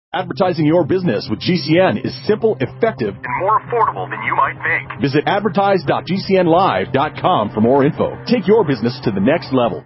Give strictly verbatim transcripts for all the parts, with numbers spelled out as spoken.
Advertising your business with G C N is simple, effective, and more affordable than you might think. Visit advertise dot g c n live dot com for more info. Take your business to the next level.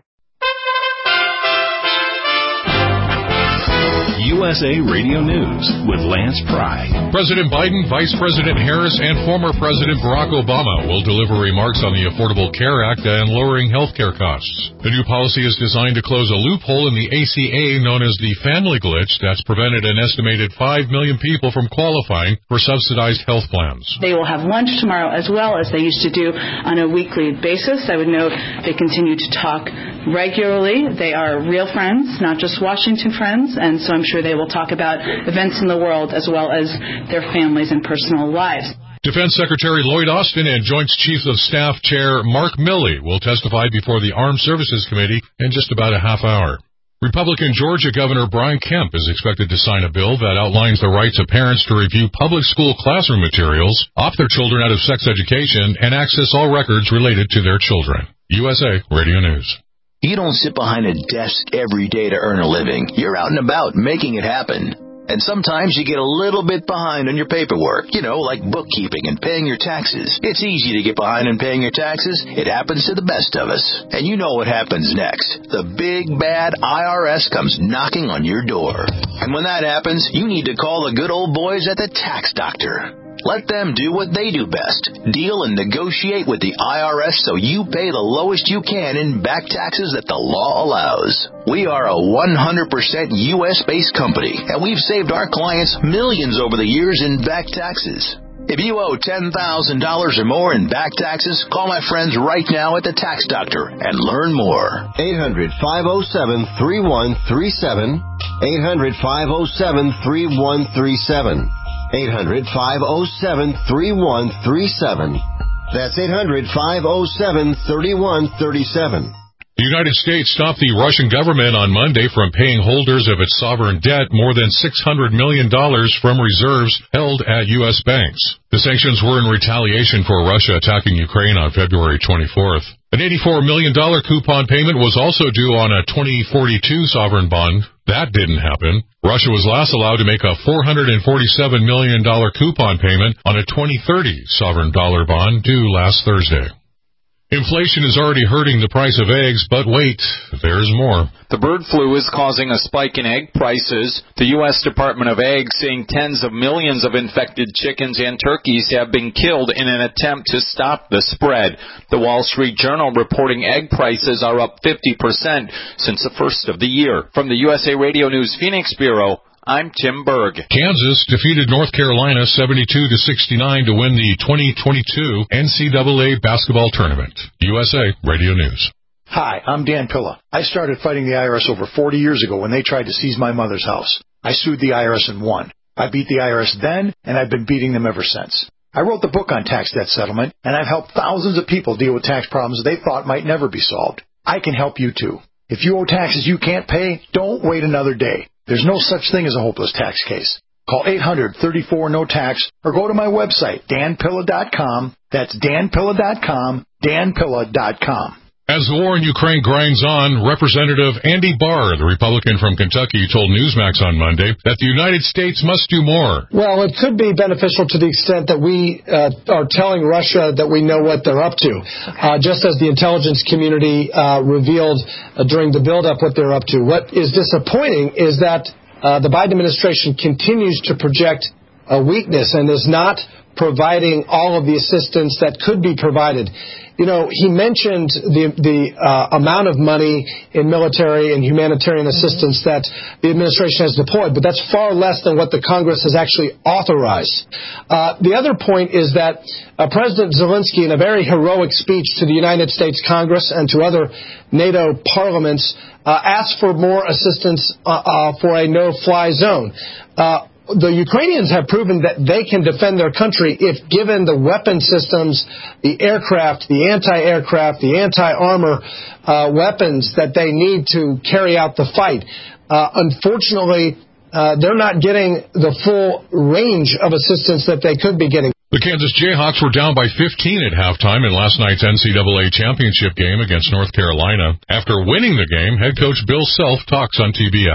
U S A Radio News with Lance Pry. President Biden, Vice President Harris, and former President Barack Obama will deliver remarks on the Affordable Care Act and lowering health care costs. The new policy is designed to close a loophole in the A C A known as the family glitch that's prevented an estimated five million people from qualifying for subsidized health plans. They will have lunch tomorrow as well as they used to do on a weekly basis. I would note they continue to talk regularly. They are real friends, not just Washington friends, and so I'm sure they will talk about events in the world as well as their families and personal lives. Defense Secretary Lloyd Austin and Joint Chiefs of Staff Chair Mark Milley will testify before the Armed Services Committee in just about a half hour. Republican Georgia Governor Brian Kemp is expected to sign a bill that outlines the rights of parents to review public school classroom materials, opt their children out of sex education, and access all records related to their children. U S A Radio News. You don't sit behind a desk every day to earn a living. You're out and about making it happen. And sometimes you get a little bit behind on your paperwork, you know, like bookkeeping and paying your taxes. It's easy to get behind in paying your taxes. It happens to the best of us. And you know what happens next. The big, bad I R S comes knocking on your door. And when that happens, you need to call the good old boys at the Tax Doctor. Let them do what they do best. Deal and negotiate with the I R S so you pay the lowest you can in back taxes that the law allows. We are a one hundred percent U S-based company, and we've saved our clients millions over the years in back taxes. If you owe ten thousand dollars or more in back taxes, call my friends right now at the Tax Doctor and learn more. eight hundred, five oh seven, three one three seven. eight hundred, five oh seven, three one three seven. eight hundred, five oh seven, three one three seven. That's eight hundred, five oh seven, three one three seven. The United States stopped the Russian government on Monday from paying holders of its sovereign debt more than six hundred million dollars from reserves held at U S banks. The sanctions were in retaliation for Russia attacking Ukraine on February twenty-fourth. An eighty-four million dollars coupon payment was also due on a twenty forty-two sovereign bond. That didn't happen. Russia was last allowed to make a four hundred forty-seven million dollars coupon payment on a twenty thirty sovereign dollar bond due last Thursday. Inflation is already hurting the price of eggs, but wait, there's more. The bird flu is causing a spike in egg prices. The U S Department of Ag saying tens of millions of infected chickens and turkeys have been killed in an attempt to stop the spread. The Wall Street Journal reporting egg prices are up fifty percent since the first of the year. From the U S A Radio News Phoenix Bureau, I'm Tim Berg. Kansas defeated North Carolina seventy-two to sixty-nine to win the twenty twenty-two N C double A basketball tournament. U S A Radio News. Hi, I'm Dan Pilla. I started fighting the I R S over forty years ago when they tried to seize my mother's house. I sued the I R S and won. I beat the I R S then, and I've been beating them ever since. I wrote the book on tax debt settlement, and I've helped thousands of people deal with tax problems they thought might never be solved. I can help you too. If you owe taxes you can't pay, don't wait another day. There's no such thing as a hopeless tax case. Call eight hundred, thirty-four, no tax or go to my website, dan pilla dot com. That's dan pilla dot com, dan pilla dot com. As the war in Ukraine grinds on, Representative Andy Barr, the Republican from Kentucky, told Newsmax on Monday that the United States must do more. Well, it could be beneficial to the extent that we uh, are telling Russia that we know what they're up to, uh, just as the intelligence community uh, revealed uh, during the build-up what they're up to. What is disappointing is that uh, the Biden administration continues to project a weakness and is not providing all of the assistance that could be provided. You know, he mentioned the the uh, amount of money in military and humanitarian assistance that the administration has deployed, but that's far less than what the Congress has actually authorized. Uh, the other point is that uh, President Zelensky, in a very heroic speech to the United States Congress and to other NATO parliaments, uh, asked for more assistance uh, uh, for a no-fly zone. Uh, The Ukrainians have proven that they can defend their country if given the weapon systems, the aircraft, the anti-aircraft, the anti-armor uh, weapons that they need to carry out the fight. Uh, unfortunately, uh, they're not getting the full range of assistance that they could be getting. The Kansas Jayhawks were down by fifteen at halftime in last night's N C double A championship game against North Carolina. After winning the game, head coach Bill Self talks on T B S.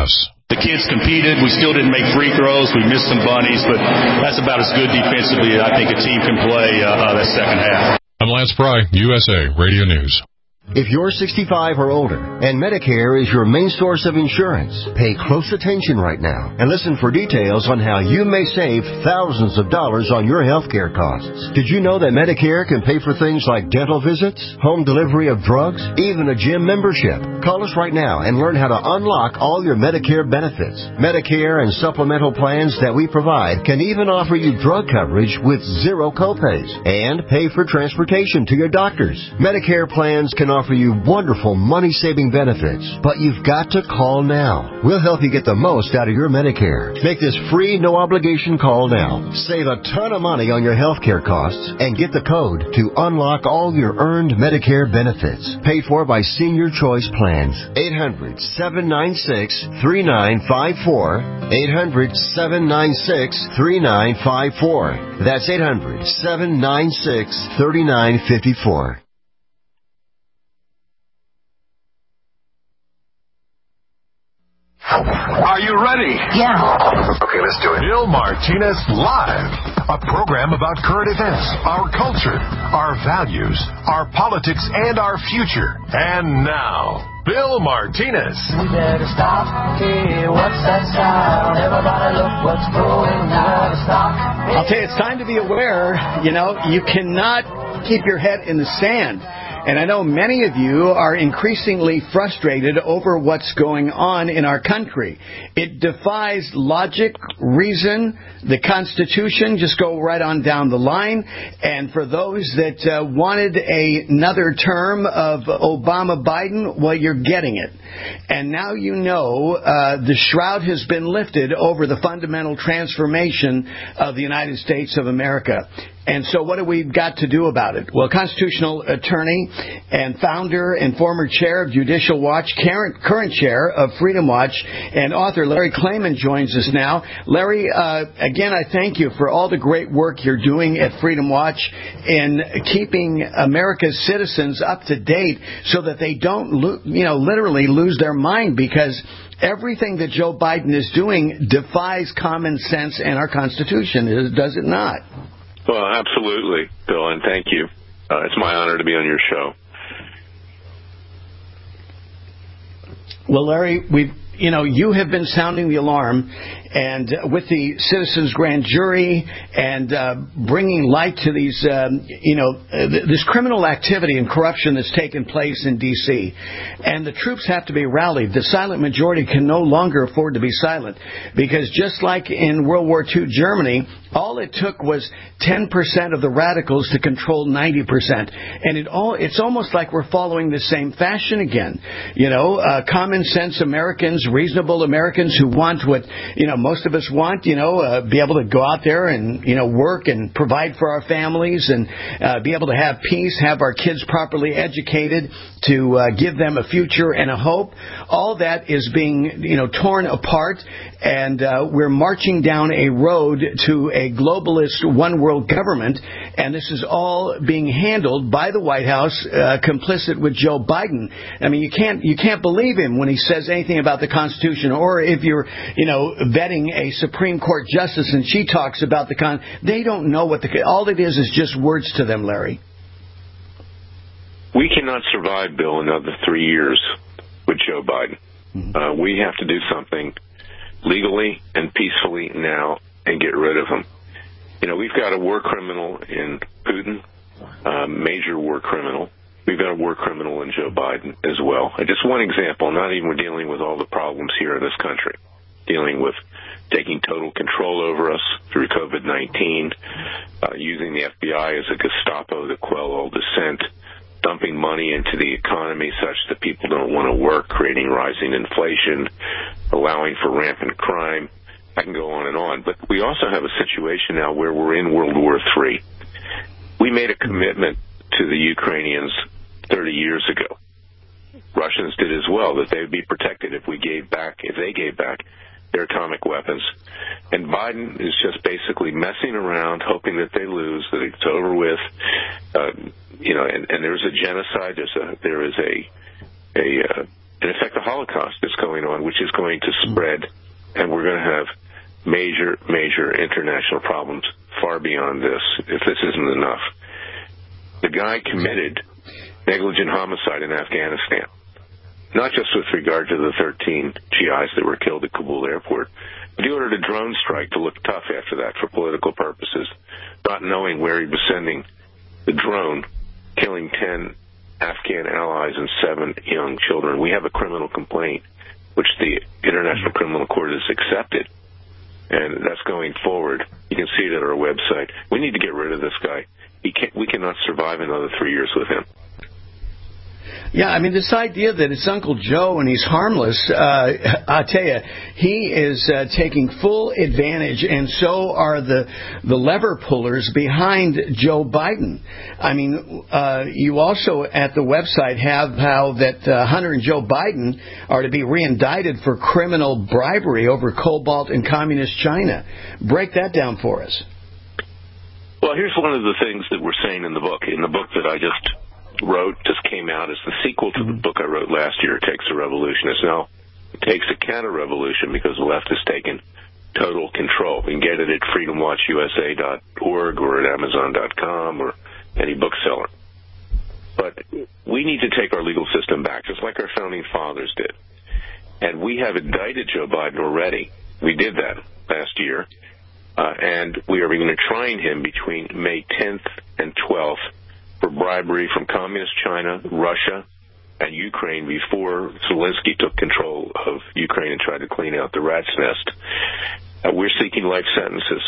The kids competed. We still didn't make free throws. We missed some bunnies, but that's about as good defensively I think a team can play uh, uh, that second half. I'm Lance Pry, U S A Radio News. If you're sixty-five or older and Medicare is your main source of insurance, pay close attention right now and listen for details on how you may save thousands of dollars on your health care costs. Did you know that Medicare can pay for things like dental visits, home delivery of drugs, even a gym membership? Call us right now and learn how to unlock all your Medicare benefits. Medicare and supplemental plans that we provide can even offer you drug coverage with zero copays and pay for transportation to your doctors. Medicare plans can offer you wonderful money-saving benefits, but you've got to call now. We'll help you get the most out of your Medicare. Make this free, no-obligation call now. Save a ton of money on your health care costs and get the code to unlock all your earned Medicare benefits. Paid for by Senior Choice Plans. eight hundred, seven nine six, three nine five four. eight hundred, seven nine six, three nine five four. That's eight hundred, seven nine six, three nine five four. Are you ready? Yeah. Okay, let's do it. Bill Martinez Live, a program about current events, our culture, our values, our politics, and our future. And now, Bill Martinez. We better stop. Hey, what's that sound? Everybody look what's going on. Stop. Hey. I'll tell you, it's time to be aware. You know, you cannot keep your head in the sand. And I know many of you are increasingly frustrated over what's going on in our country. It defies logic, reason, the Constitution. Just go right on down the line. And for those that uh, wanted a, another term of Obama-Biden, well, you're getting it. And now you know uh, the shroud has been lifted over the fundamental transformation of the United States of America. And so what do we got to do about it? Well, constitutional attorney and founder and former chair of Judicial Watch, current, current chair of Freedom Watch, and author Larry Klayman joins us now. Larry, uh, again, I thank you for all the great work you're doing at Freedom Watch in keeping America's citizens up to date so that they don't, lo- you know, literally lose their mind, because everything that Joe Biden is doing defies common sense and our Constitution, does it not? Well, absolutely, Bill, and thank you. Uh, it's my honor to be on your show. Well, Larry, we've, you know, you have been sounding the alarm, and uh, with the citizens' grand jury and uh, bringing light to these, um, you know, uh, th- this criminal activity and corruption that's taken place in D C And the troops have to be rallied. The silent majority can no longer afford to be silent, because just like in World War Two Germany, all it took was ten percent of the radicals to control ninety percent. And it all, it's almost like we're following the same fashion again. You know, uh, common sense Americans, reasonable Americans who want what, you know, most of us want, you know, uh, be able to go out there and, you know, work and provide for our families and uh, be able to have peace, have our kids properly educated, to uh, give them a future and a hope. All that is being, you know, torn apart, and uh, we're marching down a road to a globalist one-world government, and this is all being handled by the White House, uh, complicit with Joe Biden. I mean, you can't you can't believe him when he says anything about the Constitution, or if you're, you know, vetting a Supreme Court justice and she talks about the con. They don't know what the all it is is just words to them, Larry. We cannot survive, Bill, another three years with Joe Biden. Mm-hmm. Uh, we have to do something legally and peacefully now and get rid of him. You know, we've got a war criminal in Putin, a major war criminal. We've got a war criminal in Joe Biden as well. And just one example, not even dealing with all the problems here in this country, dealing with taking total control over us through COVID nineteen, uh, using the F B I as a Gestapo to quell all dissent, dumping money into the economy such that people don't want to work, creating rising inflation, allowing for rampant crime. I can go on and on. But we also have a situation now where we're in World War Three. We made a commitment to the Ukrainians thirty years ago. Russians did as well, that they would be protected if we gave back, if they gave back their atomic weapons. And Biden is just basically messing around, hoping that they lose, that it's over with. Uh, you know, and, and there's a genocide. There's a there is a a uh, in effect, the Holocaust that's going on, which is going to spread, and we're going to have major, major international problems far beyond this if this isn't enough. The guy committed negligent homicide in Afghanistan, not just with regard to the thirteen G Is that were killed at Kabul airport, but he ordered a drone strike to look tough after that for political purposes, not knowing where he was sending the drone, killing ten Afghan allies and seven young children. We have a criminal complaint, which the International Criminal Court has accepted, and that's going forward. You can see it at our website. We need to get rid of this guy. He can't, we cannot survive another three years with him. Yeah, I mean, this idea that it's Uncle Joe and he's harmless, uh, I tell you, he is uh, taking full advantage, and so are the the lever pullers behind Joe Biden. I mean, uh, you also at the website have how that uh, Hunter and Joe Biden are to be reindicted for criminal bribery over cobalt in communist China. Break that down for us. Well, here's one of the things that we're saying in the book. In the book that I just wrote, just came out, as the sequel to the book I wrote last year, It Takes a Revolution. It's now It Takes a Counter-Revolution, because the left has taken total control. You can get it at freedom watch u s a dot org or at amazon dot com or any bookseller. But we need to take our legal system back, just like our founding fathers did. And we have indicted Joe Biden already. We did that last year. Uh, and we are going to try him between May tenth and twelfth for bribery from Communist China, Russia, and Ukraine before Zelensky took control of Ukraine and tried to clean out the rat's nest. Uh, we're seeking life sentences,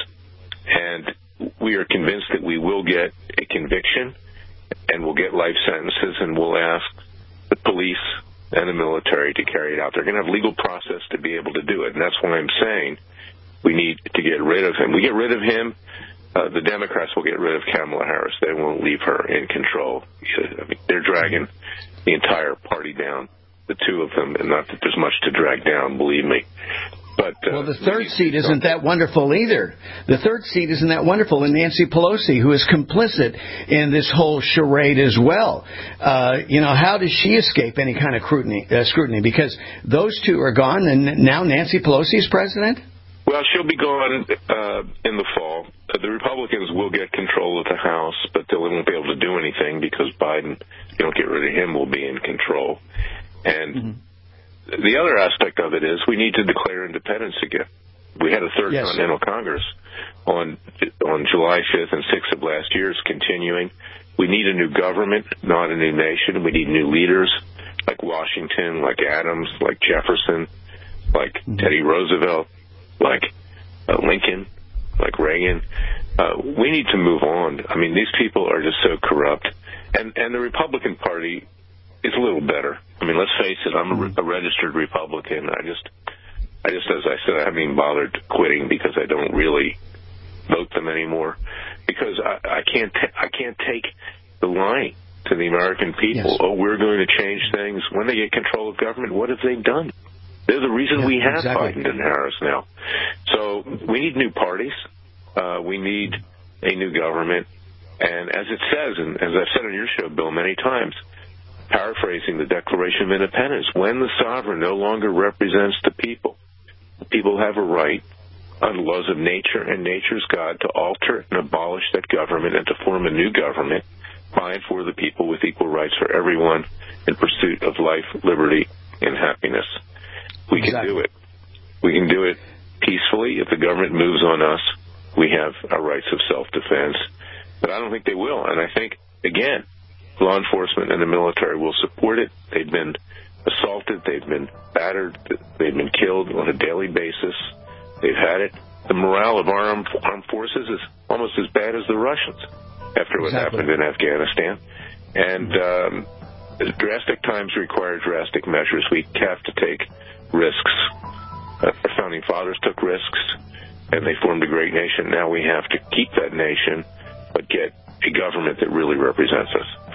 and we are convinced that we will get a conviction and we'll get life sentences, and we'll ask the police and the military to carry it out. They're going to have legal process to be able to do it, and that's why I'm saying we need to get rid of him. We get rid of him, Uh, the Democrats will get rid of Kamala Harris. They won't leave her in control. I mean, they're dragging the entire party down, the two of them, and not that there's much to drag down, believe me. But uh, well, the third seat isn't that wonderful either. The third seat isn't that wonderful, and Nancy Pelosi, who is complicit in this whole charade as well. Uh, you know, how does she escape any kind of scrutiny? Uh, scrutiny? Because those two are gone, and now Nancy Pelosi is president? Well, she'll be gone uh, in the fall. Uh, the Republicans will get control of the House, but they won't be able to do anything because Biden, if you don't get rid of him, will be in control. And mm-hmm. the other aspect of it is we need to declare independence again. We had a third yes. Continental Congress on on July fifth and sixth of last year. It's continuing. We need a new government, not a new nation. We need new leaders like Washington, like Adams, like Jefferson, like mm-hmm. Teddy Roosevelt, like uh, Lincoln, like Reagan. Uh, we need to move on. I mean, these people are just so corrupt. And and the Republican Party is a little better. I mean, let's face it, I'm a, re- a registered Republican. I just, I just, as I said, I haven't even bothered quitting because I don't really vote them anymore. Because I, I can't ta- I can't take the line to the American people, yes. oh, we're going to change things. When they get control of government, what have they done? They're the reason yeah, we have exactly. Biden and Harris now. So we need new parties. Uh, we need a new government. And as it says, and as I've said on your show, Bill, many times, paraphrasing the Declaration of Independence, when the sovereign no longer represents the people, the people have a right on the laws of nature and nature's God to alter and abolish that government and to form a new government by and for the people with equal rights for everyone in pursuit of life, liberty, and happiness. We exactly. can do it. We can do it peacefully. If the government moves on us, we have our rights of self-defense. But I don't think they will. And I think, again, law enforcement and the military will support it. They've been assaulted. They've been battered. They've been killed on a daily basis. They've had it. The morale of our armed, armed forces is almost as bad as the Russians after what exactly. happened in Afghanistan. And um, drastic times require drastic measures. We have to take risks. Uh, our founding fathers took risks, and they formed a great nation. Now we have to keep that nation, but get a government that really represents us.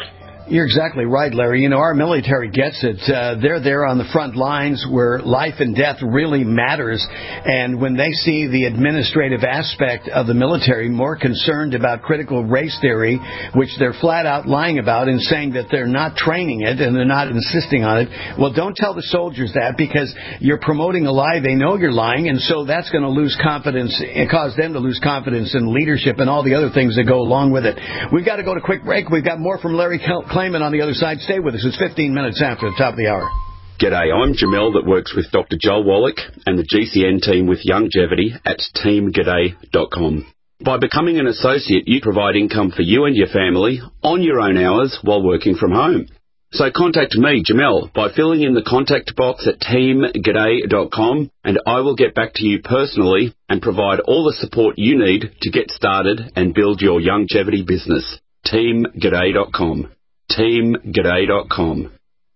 You're exactly right, Larry. You know, our military gets it. Uh, they're there on the front lines where life and death really matters. And when they see the administrative aspect of the military more concerned about critical race theory, which they're flat out lying about and saying that they're not training it and they're not insisting on it, well, don't tell the soldiers that, because you're promoting a lie. They know you're lying, and so that's going to lose confidence and cause them to lose confidence in leadership and all the other things that go along with it. We've got to go to a quick break. We've got more from Larry Klayman on the other side. Stay with us. It's fifteen minutes after the top of the hour. G'day, I'm Jamel that works with Doctor Joel Wallach and the G C N team with Youngevity at team g'day dot com. By becoming an associate, you provide income for you and your family on your own hours while working from home. So contact me, Jamel, by filling in the contact box at team g'day dot com, and I will get back to you personally and provide all the support you need to get started and build your Youngevity business. team g'day dot com. team g'day dot com.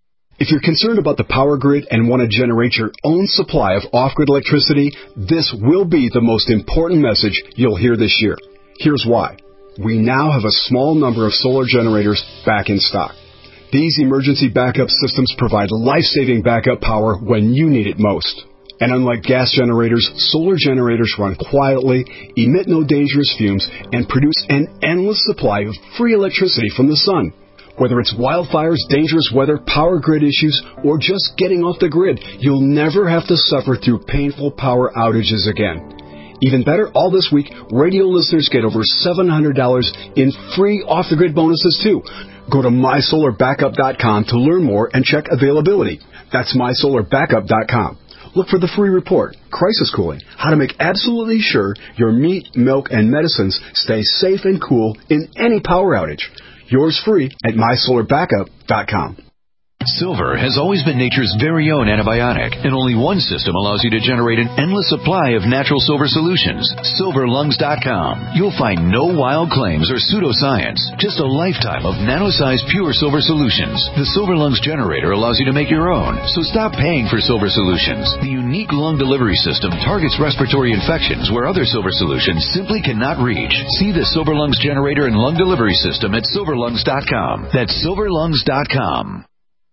If you're concerned about the power grid and want to generate your own supply of off-grid electricity, this will be the most important message you'll hear this year. Here's why. We now have a small number of solar generators back in stock. These emergency backup systems provide life-saving backup power when you need it most. And unlike gas generators, solar generators run quietly, emit no dangerous fumes, and produce an endless supply of free electricity from the sun. Whether it's wildfires, dangerous weather, power grid issues, or just getting off the grid, you'll never have to suffer through painful power outages again. Even better, all this week, radio listeners get over seven hundred dollars in free off-the-grid bonuses, too. Go to my solar backup dot com to learn more and check availability. That's my solar backup dot com. Look for the free report, Crisis Cooling, how to make absolutely sure your meat, milk, and medicines stay safe and cool in any power outage. Yours free at my solar backup dot com. Silver has always been nature's very own antibiotic, and only one system allows you to generate an endless supply of natural silver solutions. silver lungs dot com. You'll find no wild claims or pseudoscience, just a lifetime of nano-sized pure silver solutions. The Silver Lungs generator allows you to make your own, so stop paying for silver solutions. The unique lung delivery system targets respiratory infections where other silver solutions simply cannot reach. See the Silver Lungs generator and lung delivery system at silver lungs dot com. That's silver lungs dot com.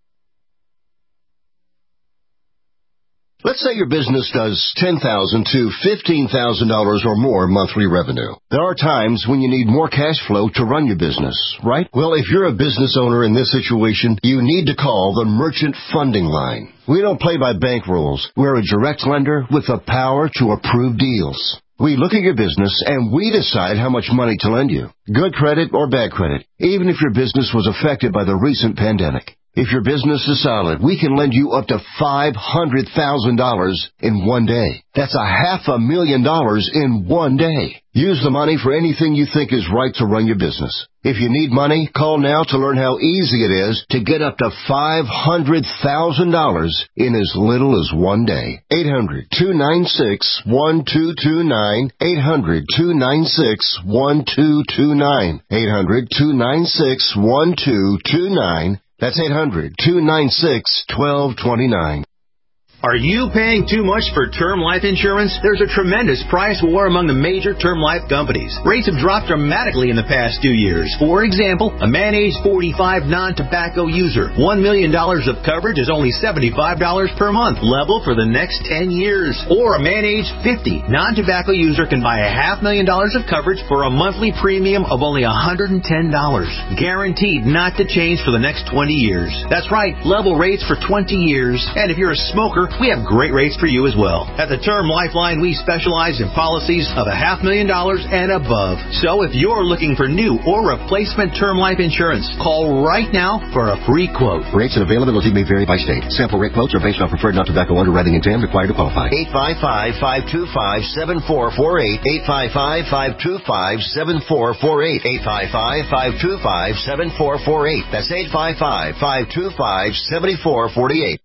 Let's say your business does ten thousand dollars to fifteen thousand dollars or more monthly revenue. There are times when you need more cash flow to run your business, right? Well, if you're a business owner in this situation, you need to call the Merchant Funding Line. We don't play by bank rules. We're a direct lender with the power to approve deals. We look at your business and we decide how much money to lend you. Good credit or bad credit, even if your business was affected by the recent pandemic. If your business is solid, we can lend you up to five hundred thousand dollars in one day. That's a half a million dollars in one day. Use the money for anything you think is right to run your business. If you need money, call now to learn how easy it is to get up to five hundred thousand dollars in as little as one day. eight hundred, two nine six, one two two nine. eight hundred, two nine six, one two two nine. eight hundred, two nine six, one two two nine. That's eight hundred, two nine six, one two two nine. Are you paying too much for term life insurance? There's a tremendous price war among the major term life companies. Rates have dropped dramatically in the past two years. For example, a man age forty-five non-tobacco user, one million dollars of coverage is only seventy-five dollars per month, level for the next ten years. Or a man age fifty non-tobacco user can buy a half million dollars of coverage for a monthly premium of only one hundred ten dollars. Guaranteed not to change for the next twenty years. That's right, level rates for twenty years. And if you're a smoker, we have great rates for you as well. At the Term Lifeline, we specialize in policies of a half million dollars and above. So if you're looking for new or replacement term life insurance, call right now for a free quote. Rates and availability may vary by state. Sample rate quotes are based on preferred non-tobacco underwriting exam required to qualify. eight five five, five two five, seven four four eight. eight five five, five two five, seven four four eight. eight five five, five two five, seven four four eight. That's eight five five, five two five, seven four four eight.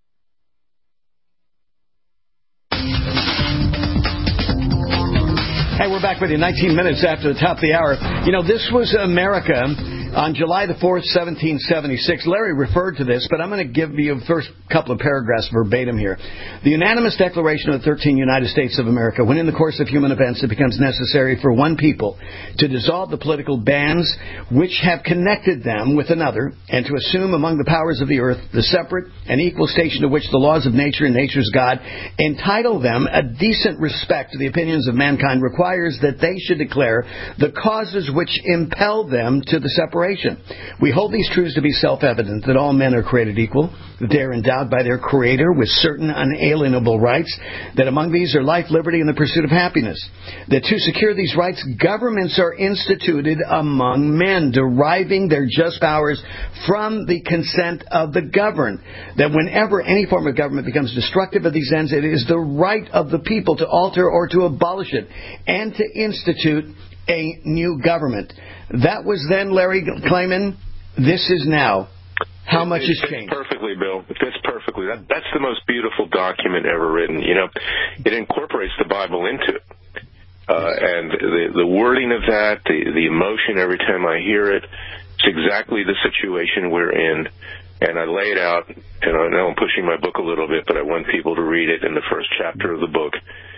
Hey, we're back with you nineteen minutes after the top of the hour. You know, this was America On July the fourth, seventeen seventy-six, Larry referred to this, but I'm going to give you the first couple of paragraphs verbatim here. The unanimous declaration of the thirteen United States of America, when in the course of human events it becomes necessary for one people to dissolve the political bands which have connected them with another, and to assume among the powers of the earth the separate and equal station to which the laws of nature and nature's God entitle them, a decent respect to the opinions of mankind requires that they should declare the causes which impel them to the separation. We hold these truths to be self-evident, that all men are created equal, that they are endowed by their Creator with certain unalienable rights, that among these are life, liberty, and the pursuit of happiness, that to secure these rights, governments are instituted among men, deriving their just powers from the consent of the governed, that whenever any form of government becomes destructive of these ends, it is the right of the people to alter or to abolish it, and to institute a new government. That was then, Larry Klayman. This is now. How much has changed? Perfectly, Bill. It fits perfectly. That, that's the most beautiful document ever written. You know, it incorporates the Bible into it. Uh, and the, the wording of that, the, the emotion every time I hear it, it's exactly the situation we're in. And I lay it out, and I know I'm pushing my book a little bit, but I want people to read it in the first chapter of the book,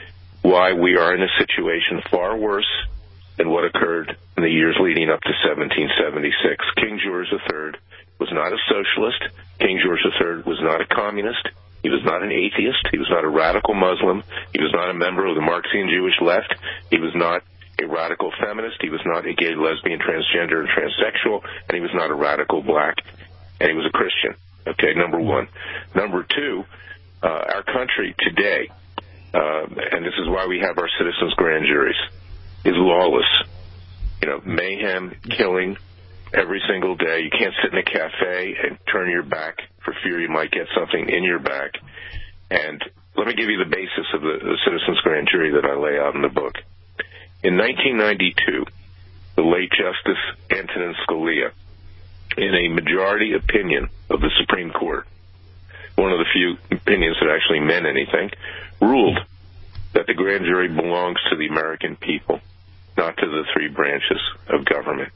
why we are in a situation far worse than what occurred in the years leading up to seventeen seventy-six. King George the Third was not a socialist. King George the Third was not a communist. He was not an atheist. He was not a radical Muslim. He was not a member of the Marxian Jewish left. He was not a radical feminist. He was not a gay, lesbian, transgender, and transsexual. And he was not a radical black. And he was a Christian. Okay, number one. Number two, uh, our country today, uh, and this is why we have our citizens' grand juries, is lawless. You know, mayhem, killing every single day. You can't sit in a cafe and turn your back for fear you might get something in your back. And let me give you the basis of the, the citizens' grand jury that I lay out in the book. In nineteen ninety-two, the late Justice Antonin Scalia, in a majority opinion of the Supreme Court, one of the few opinions that actually meant anything, ruled that the grand jury belongs to the American people, not to the three branches of government.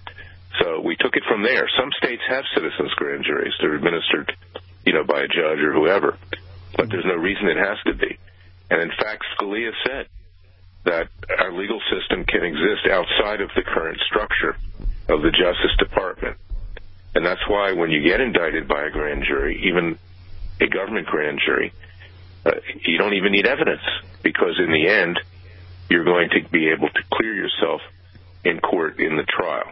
So we took it from there. Some states have citizens' grand juries. They're administered, you know, by a judge or whoever. But there's no reason it has to be. And in fact, Scalia said that our legal system can exist outside of the current structure of the Justice Department. And that's why when you get indicted by a grand jury, even a government grand jury, uh, you don't even need evidence, because in the end, you're going to be able to clear yourself in court in the trial.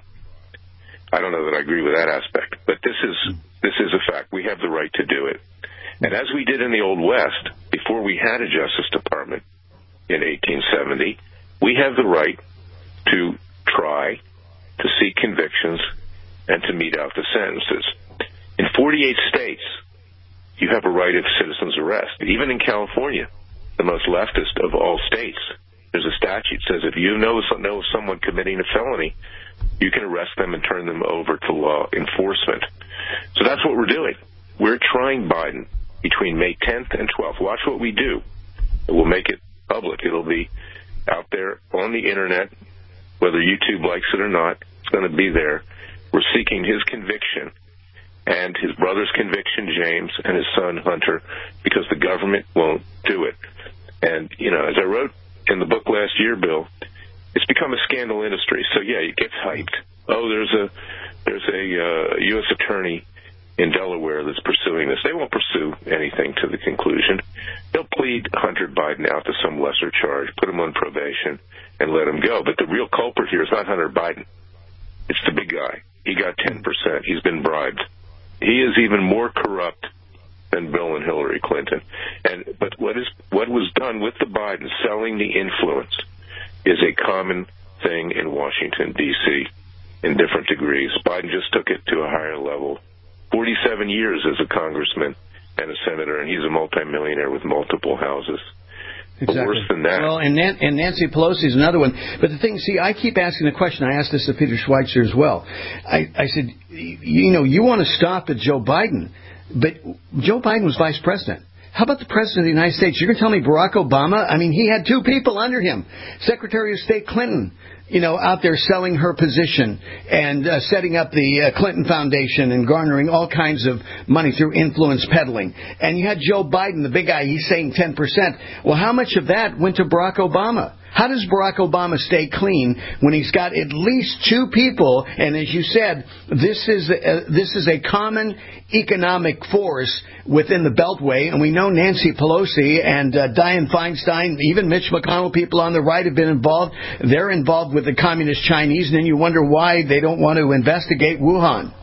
I don't know that I agree with that aspect, but this is this is a fact. We have the right to do it. And as we did in the Old West, before we had a Justice Department in eighteen seventy, we have the right to try, to seek convictions, and to mete out the sentences. In forty-eight states, you have a right of citizen's arrest. Even in California, the most leftist of all states, there's a statute that says if you know, know of someone committing a felony, you can arrest them and turn them over to law enforcement. So that's what we're doing. We're trying Biden between May tenth and twelfth. Watch what we do. We'll make it public. It'll be out there on the Internet, whether YouTube likes it or not. It's going to be there. We're seeking his conviction and his brother's conviction, James, and his son, Hunter, because the government won't do it. And, you know, as I wrote in the book last year, Bill, it's become a scandal industry. So, yeah, it gets hyped. Oh, there's a there's a uh, U S attorney in Delaware that's pursuing this. They won't pursue anything to the conclusion. They'll plead Hunter Biden out to some lesser charge, put him on probation, and let him go. But the real culprit here is not Hunter Biden. It's the big guy. He got ten percent. He's been bribed. He is even more corrupt than Bill and Hillary Clinton. And but what is what was done with the Biden selling the influence is a common thing in Washington, D C, in different degrees. Biden just took it to a higher level. forty-seven years as a congressman and a senator, and he's a multimillionaire with multiple houses. Exactly. But worse than that. Well, and, Nan- and Nancy Pelosi is another one. But the thing, see, I keep asking the question. I asked this to Peter Schweitzer as well. I, I said, you know, you want to stop at Joe Biden, but Joe Biden was vice president. How about the President of the United States? You're going to tell me Barack Obama? I mean, he had two people under him. Secretary of State Clinton, you know, out there selling her position and uh, setting up the uh, Clinton Foundation and garnering all kinds of money through influence peddling. And you had Joe Biden, the big guy, he's saying ten percent. Well, how much of that went to Barack Obama? How does Barack Obama stay clean when he's got at least two people? And as you said, this is a, this is a common economic force within the Beltway. And we know Nancy Pelosi and uh, Dianne Feinstein, even Mitch McConnell, people on the right have been involved. They're involved with the communist Chinese. And then you wonder why they don't want to investigate Wuhan.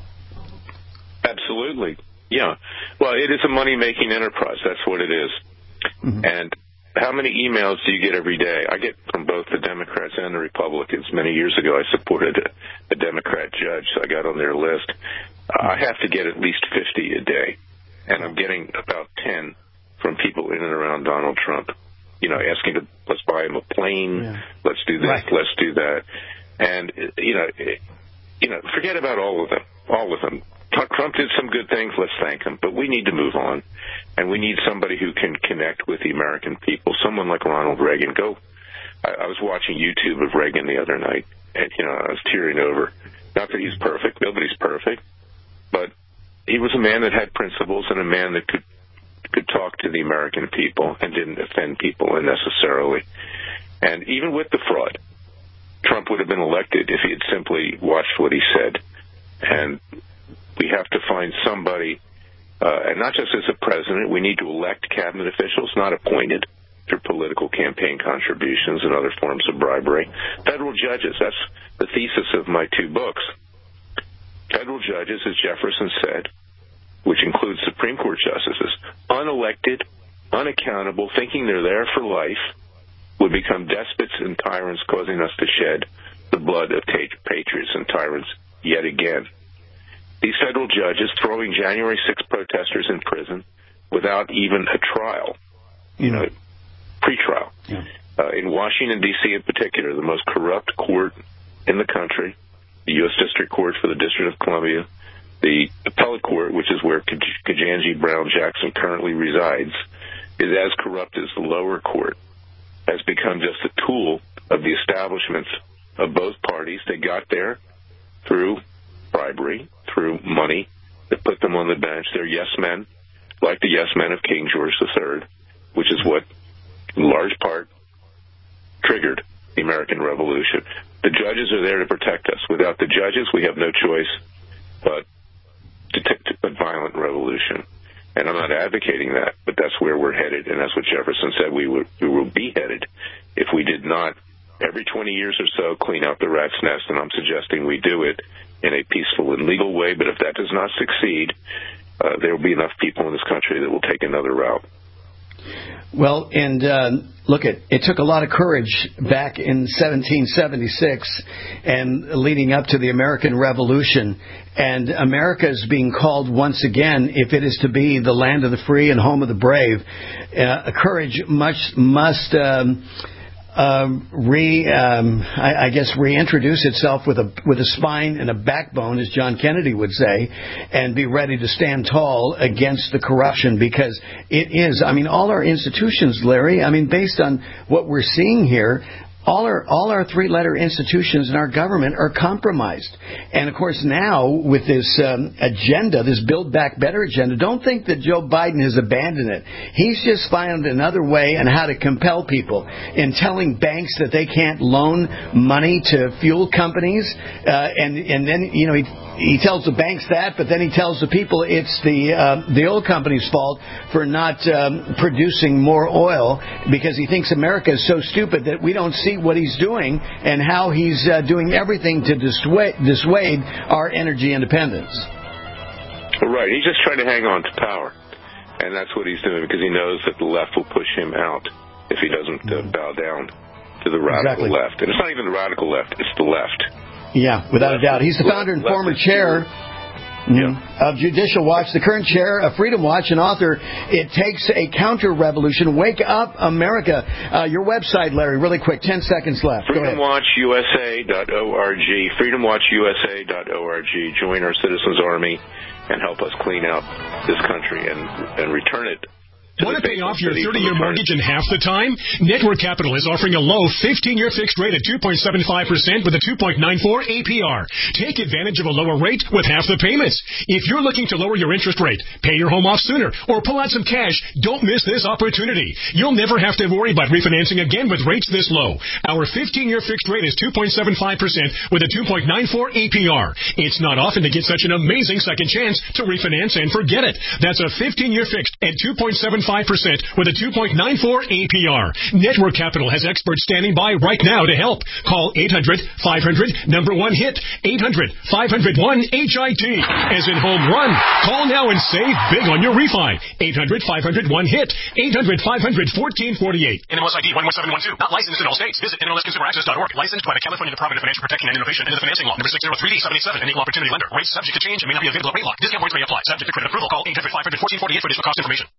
Absolutely. Yeah. Well, it is a money-making enterprise. That's what it is. Mm-hmm. And how many emails do you get every day? I get from both the Democrats and the Republicans. Many years ago, I supported a, a Democrat judge, so I got on their list. Uh, I have to get at least fifty a day, and I'm getting about ten from people in and around Donald Trump. You know, asking to let's buy him a plane, yeah. let's do this, right. let's do that, and you know, you know, forget about all of them, all of them. Trump did some good things, let's thank him, but we need to move on, and we need somebody who can connect with the American people, someone like Ronald Reagan. Go, I, I was watching YouTube of Reagan the other night, and, you know, I was tearing over. Not that he's perfect, nobody's perfect, but he was a man that had principles and a man that could could talk to the American people and didn't offend people unnecessarily. And even with the fraud, Trump would have been elected if he had simply watched what he said. And we have to find somebody, uh, and not just as a president, we need to elect cabinet officials, not appointed through political campaign contributions and other forms of bribery. Federal judges, that's the thesis of my two books. Federal judges, as Jefferson said, which includes Supreme Court justices, unelected, unaccountable, thinking they're there for life, would become despots and tyrants, causing us to shed the blood of patriots and tyrants yet again. These federal judges throwing January sixth protesters in prison without even a trial, you know, pre-trial. Yeah. Uh, in Washington, D C in particular, the most corrupt court in the country, the U S District Court for the District of Columbia, the appellate court, which is where Ketanji Brown Jackson currently resides, is as corrupt as the lower court, has become just a tool of the establishments of both parties. They got there through bribery, through money that put them on the bench. They're yes men, like the yes men of King George the Third, which is what, in large part, triggered the American Revolution. The judges are there to protect us. Without the judges, we have no choice but to take a violent revolution. And I'm not advocating that, but that's where we're headed, and that's what Jefferson said we would we will be headed if we did not, every twenty years or so, clean out the rat's nest, and I'm suggesting we do it in a peaceful and legal way, but if that does not succeed, uh, there will be enough people in this country that will take another route. Well, and uh, look, it, it took a lot of courage back in seventeen seventy-six and leading up to the American Revolution. And America is being called once again, if it is to be the land of the free and home of the brave, uh, courage much must um, um, re, um, I, I guess, reintroduce itself with a with a spine and a backbone, as John Kennedy would say, and be ready to stand tall against the corruption, because it is, I mean, all our institutions, Larry, I mean, based on what we're seeing here, All our all our three-letter institutions in our government are compromised. And, of course, now with this um, agenda, this Build Back Better agenda, don't think that Joe Biden has abandoned it. He's just found another way on how to compel people in telling banks that they can't loan money to fuel companies. Uh, and, and then, you know, he, he tells the banks that, but then he tells the people it's the, uh, the oil company's fault for not um, producing more oil, because he thinks America is so stupid that we don't see what he's doing and how he's uh, doing everything to dissuade, dissuade our energy independence. Right. He's just trying to hang on to power. And that's what he's doing, because he knows that the left will push him out if he doesn't uh, bow down to the radical exactly. left. And it's not even the radical left, it's the left. Yeah, without left, a doubt. He's the founder left, and former chair Yeah. of Judicial Watch, the current chair of Freedom Watch, and author, It Takes a Counter-Revolution. Wake Up, America. Uh, your website, Larry, really quick, ten seconds left. freedom watch U S A dot org, freedom watch U S A dot org. Join our Citizens Army and help us clean out this country and, and return it Want to pay off your thirty-year mortgage in half the time? Network Capital is offering a low fifteen-year fixed rate at two point seven five percent with a two point nine four A P R. Take advantage of a lower rate with half the payments. If you're looking to lower your interest rate, pay your home off sooner, or pull out some cash, don't miss this opportunity. You'll never have to worry about refinancing again with rates this low. Our fifteen-year fixed rate is two point seven five percent with a two point nine four A P R. It's not often to get such an amazing second chance to refinance and forget it. That's a fifteen-year fixed at two point seven five percent with a two point nine four A P R. Network Capital has experts standing by right now to help. Call eight hundred five hundred number one hit. eight hundred five hundred one H I T. As in home run. Call now and save big on your refi. eight hundred five hundred one hit. eight hundred five hundred fourteen forty-eight. N M L S I D one one seven one two. Not licensed in all states. Visit N M L S consumer access dot org. Licensed by the California Department of Financial Protection and Innovation and the Financing Law. Number six zero three D seventy-seven. An equal opportunity lender. Rates subject to change and may not be available at rate lock. Discount points may apply. Subject to credit approval. Call eight hundred five hundred fourteen forty-eight for additional cost information.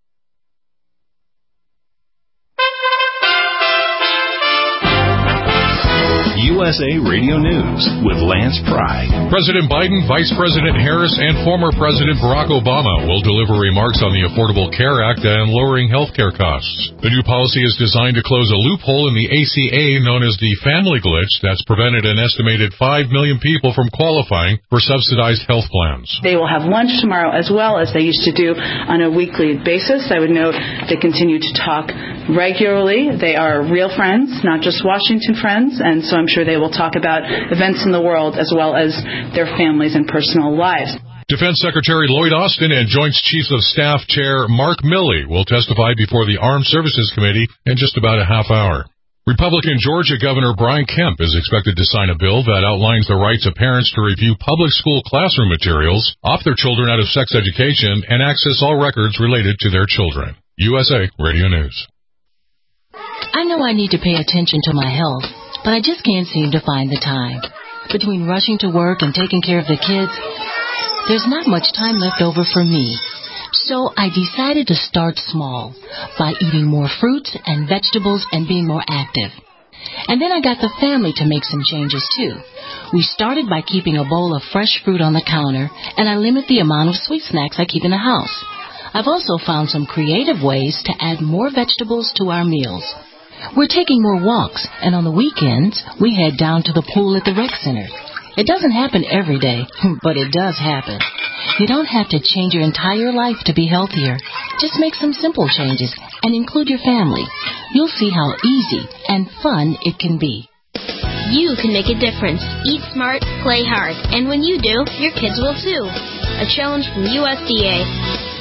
U S A Radio News with Lance Pry. President Biden, Vice President Harris, and former President Barack Obama will deliver remarks on the Affordable Care Act and lowering health care costs. The new policy is designed to close a loophole in the A C A known as the family glitch that's prevented an estimated five million people from qualifying for subsidized health plans. They will have lunch tomorrow as well as they used to do on a weekly basis. I would note they continue to talk regularly. They are real friends, not just Washington friends, and so I'm sure they will talk about events in the world as well as their families and personal lives. Defense Secretary Lloyd Austin and Joint Chiefs of Staff Chair Mark Milley will testify before the Armed Services Committee in just about a half hour. Republican Georgia Governor Brian Kemp is expected to sign a bill that outlines the rights of parents to review public school classroom materials, opt their children out of sex education, and access all records related to their children. U S A Radio News. I know I need to pay attention to my health, but I just can't seem to find the time. Between rushing to work and taking care of the kids, there's not much time left over for me. So I decided to start small by eating more fruits and vegetables and being more active. And then I got the family to make some changes too. We started by keeping a bowl of fresh fruit on the counter, and I limit the amount of sweet snacks I keep in the house. I've also found some creative ways to add more vegetables to our meals. We're taking more walks, and on the weekends, we head down to the pool at the rec center. It doesn't happen every day, but it does happen. You don't have to change your entire life to be healthier. Just make some simple changes and include your family. You'll see how easy and fun it can be. You can make a difference. Eat smart, play hard. And when you do, your kids will too. A challenge from U S D A.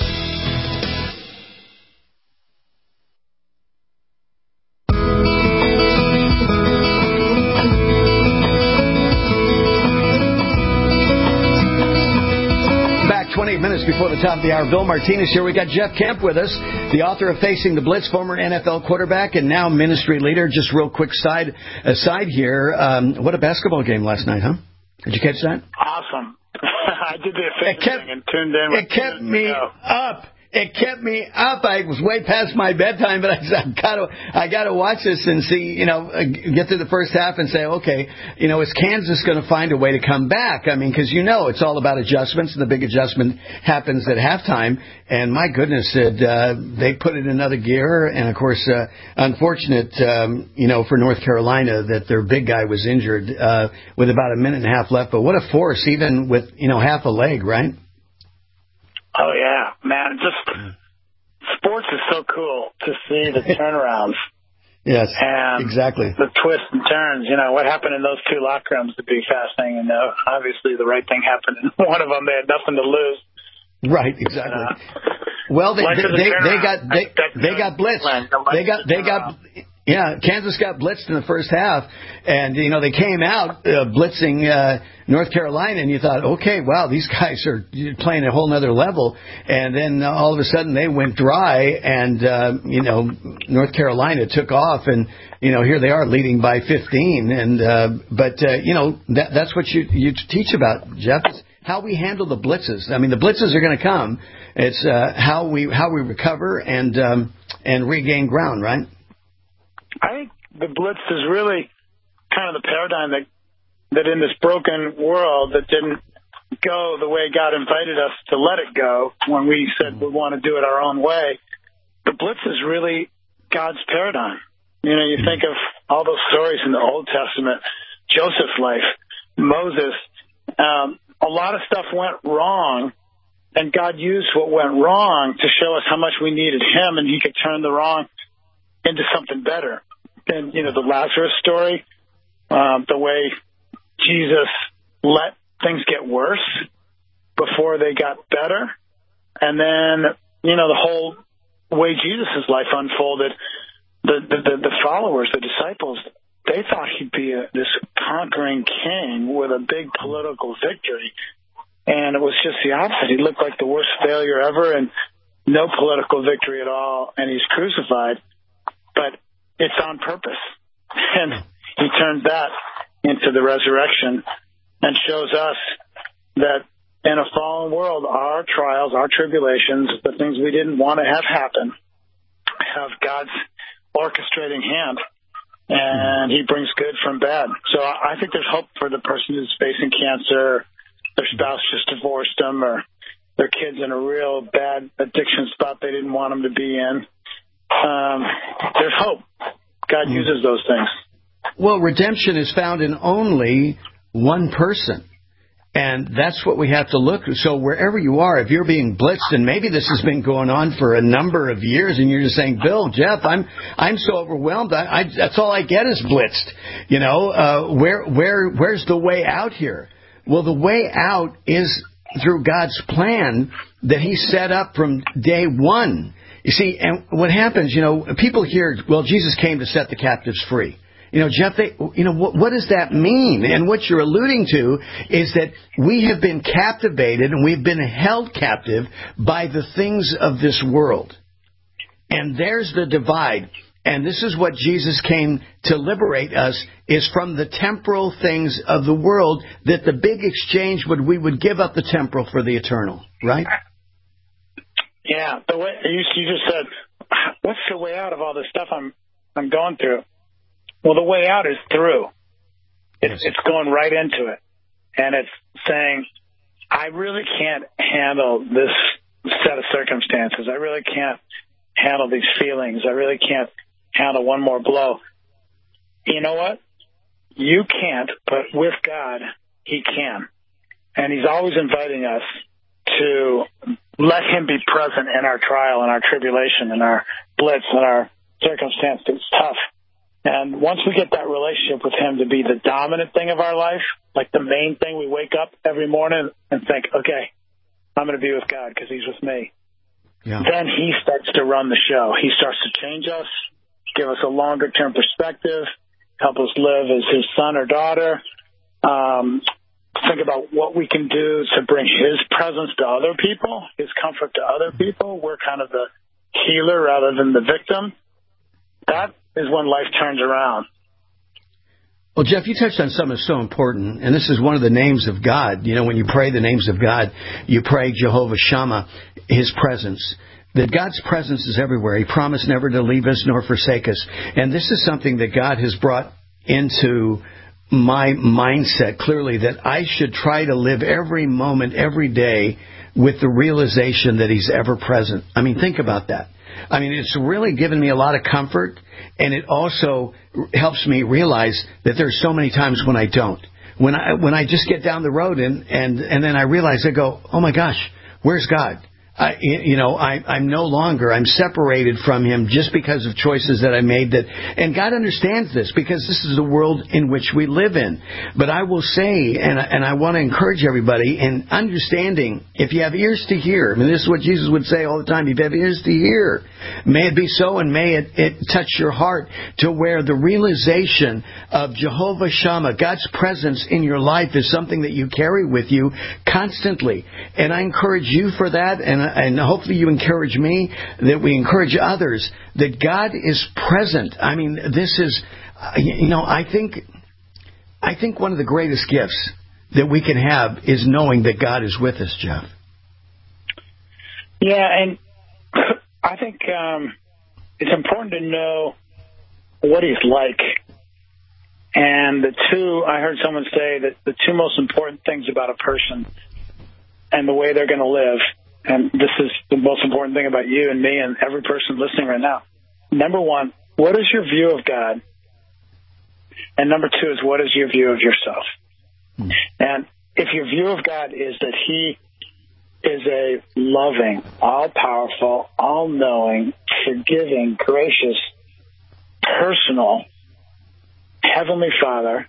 twenty-eight minutes before the top of the hour. Bill Martinez here. We got Jeff Kemp with us, the author of Facing the Blitz, former N F L quarterback and now ministry leader. Just real quick side aside here. Um, what a basketball game last night, huh? Did you catch that? Awesome. I did the official kept, thing and tuned in. It kept me up. It kept me up. I was way past my bedtime, but I said, I gotta, I gotta watch this and see, you know, get through the first half and say, okay, you know, is Kansas going to find a way to come back? I mean, because you know, it's all about adjustments, and the big adjustment happens at halftime. And my goodness, it, uh, they put it in another gear. And of course, uh, unfortunate, um, you know, for North Carolina that their big guy was injured uh, with about a minute and a half left. But what a force, even with, you know, half a leg, right? Oh, yeah, man, just sports is so cool to see the turnarounds. Yes, and exactly. The twists and turns. You know, what happened in those two locker rooms would be fascinating to know. Obviously, the right thing happened in one of them. They had nothing to lose. Right, exactly. Uh, well, they they, they, they got they, they got blitzed. They got they got yeah. Kansas got blitzed in the first half, and you know they came out uh, blitzing uh, North Carolina, and you thought, okay, wow, these guys are playing a whole nother level. And then uh, all of a sudden they went dry, and uh, you know North Carolina took off, and you know here they are leading by fifteen. And uh, but uh, you know that that's what you you teach about, Jeff. Is how we handle the blitzes. I mean, the blitzes are going to come. It's uh, how we how we recover and um, and regain ground, right? I think the blitz is really kind of the paradigm that that in this broken world that didn't go the way God invited us to let it go when we said we want to do it our own way. the Blitz is really God's paradigm. You know, you think of all those stories in the Old Testament, Joseph's life, Moses, um, a lot of stuff went wrong, and God used what went wrong to show us how much we needed him, and he could turn the wrong into something better. And, you know, the Lazarus story, um, the way Jesus let things get worse before they got better. And then, you know, the whole way Jesus' life unfolded, the, the, the, the followers, the disciples, they thought he'd be a, this conquering king with a big political victory. And it was just the opposite. He looked like the worst failure ever and no political victory at all. And he's crucified. But it's on purpose. And he turned that into the resurrection and shows us that in a fallen world, our trials, our tribulations, the things we didn't want to have happen, have God's orchestrating hand, and he brings good from bad. So I think there's hope for the person who's facing cancer, their spouse just divorced them, or their kid's in a real bad addiction spot they didn't want them to be in. Um, there's hope. God uses those things. Well, redemption is found in only one person. And that's what we have to look at. So wherever you are, if you're being blitzed, and maybe this has been going on for a number of years, and you're just saying, Bill, Jeff, I'm I'm so overwhelmed. I, I, that's all I get is blitzed. You know, uh, where where where's the way out here? Well, the way out is through God's plan that he set up from day one. You see, and what happens, you know, people hear, well, Jesus came to set the captives free. You know, Jeff, they, you know, what, what does that mean? And what you're alluding to is that we have been captivated and we've been held captive by the things of this world. And there's the divide. And this is what Jesus came to liberate us, is from the temporal things of the world, that the big exchange would, we would give up the temporal for the eternal, right? Yeah, the way you, you just said, what's the way out of all this stuff I'm I'm going through? Well, the way out is through. It's, it's going right into it. And it's saying, I really can't handle this set of circumstances. I really can't handle these feelings. I really can't handle one more blow. You know what? You can't, but with God, he can. And he's always inviting us to let him be present in our trial, in our tribulation, in our blitz, in our circumstance that's tough. And once we get that relationship with him to be the dominant thing of our life, like the main thing, we wake up every morning and think, okay, I'm going to be with God because he's with me. Yeah. Then he starts to run the show. He starts to change us, give us a longer-term perspective, help us live as his son or daughter, um, think about what we can do to bring his presence to other people, his comfort to other people. We're kind of the healer rather than the victim. That is when life turns around. Well, Jeff, you touched on something so important, and this is one of the names of God. You know, when you pray the names of God, you pray Jehovah Shammah, his presence. That God's presence is everywhere. He promised never to leave us nor forsake us. And this is something that God has brought into my mindset clearly, that I should try to live every moment, every day with the realization that he's ever present. I mean, think about that. I mean, it's really given me a lot of comfort, and it also helps me realize that there's so many times when I don't. When I when I just get down the road and, and, and then I realize, I go, oh my gosh, where's God? I, you know, I, I'm no longer, I'm separated from him just because of choices that I made. That, and God understands this because this is the world in which we live in. But I will say, and, and I want to encourage everybody in understanding, if you have ears to hear, I mean, this is what Jesus would say all the time, if you have ears to hear, may it be so, and may it, it touch your heart to where the realization of Jehovah Shammah, God's presence in your life, is something that you carry with you constantly. And I encourage you for that, and And hopefully you encourage me, that we encourage others, that God is present. I mean, this is, you know, I think, I think one of the greatest gifts that we can have is knowing that God is with us, Jeff. Yeah, and I think um, it's important to know what he's like. And the two, I heard someone say that the two most important things about a person and the way they're going to live and this is the most important thing about you and me and every person listening right now. Number one, what is your view of God? And number two is, what is your view of yourself? Mm. And if your view of God is that he is a loving, all-powerful, all-knowing, forgiving, gracious, personal, Heavenly Father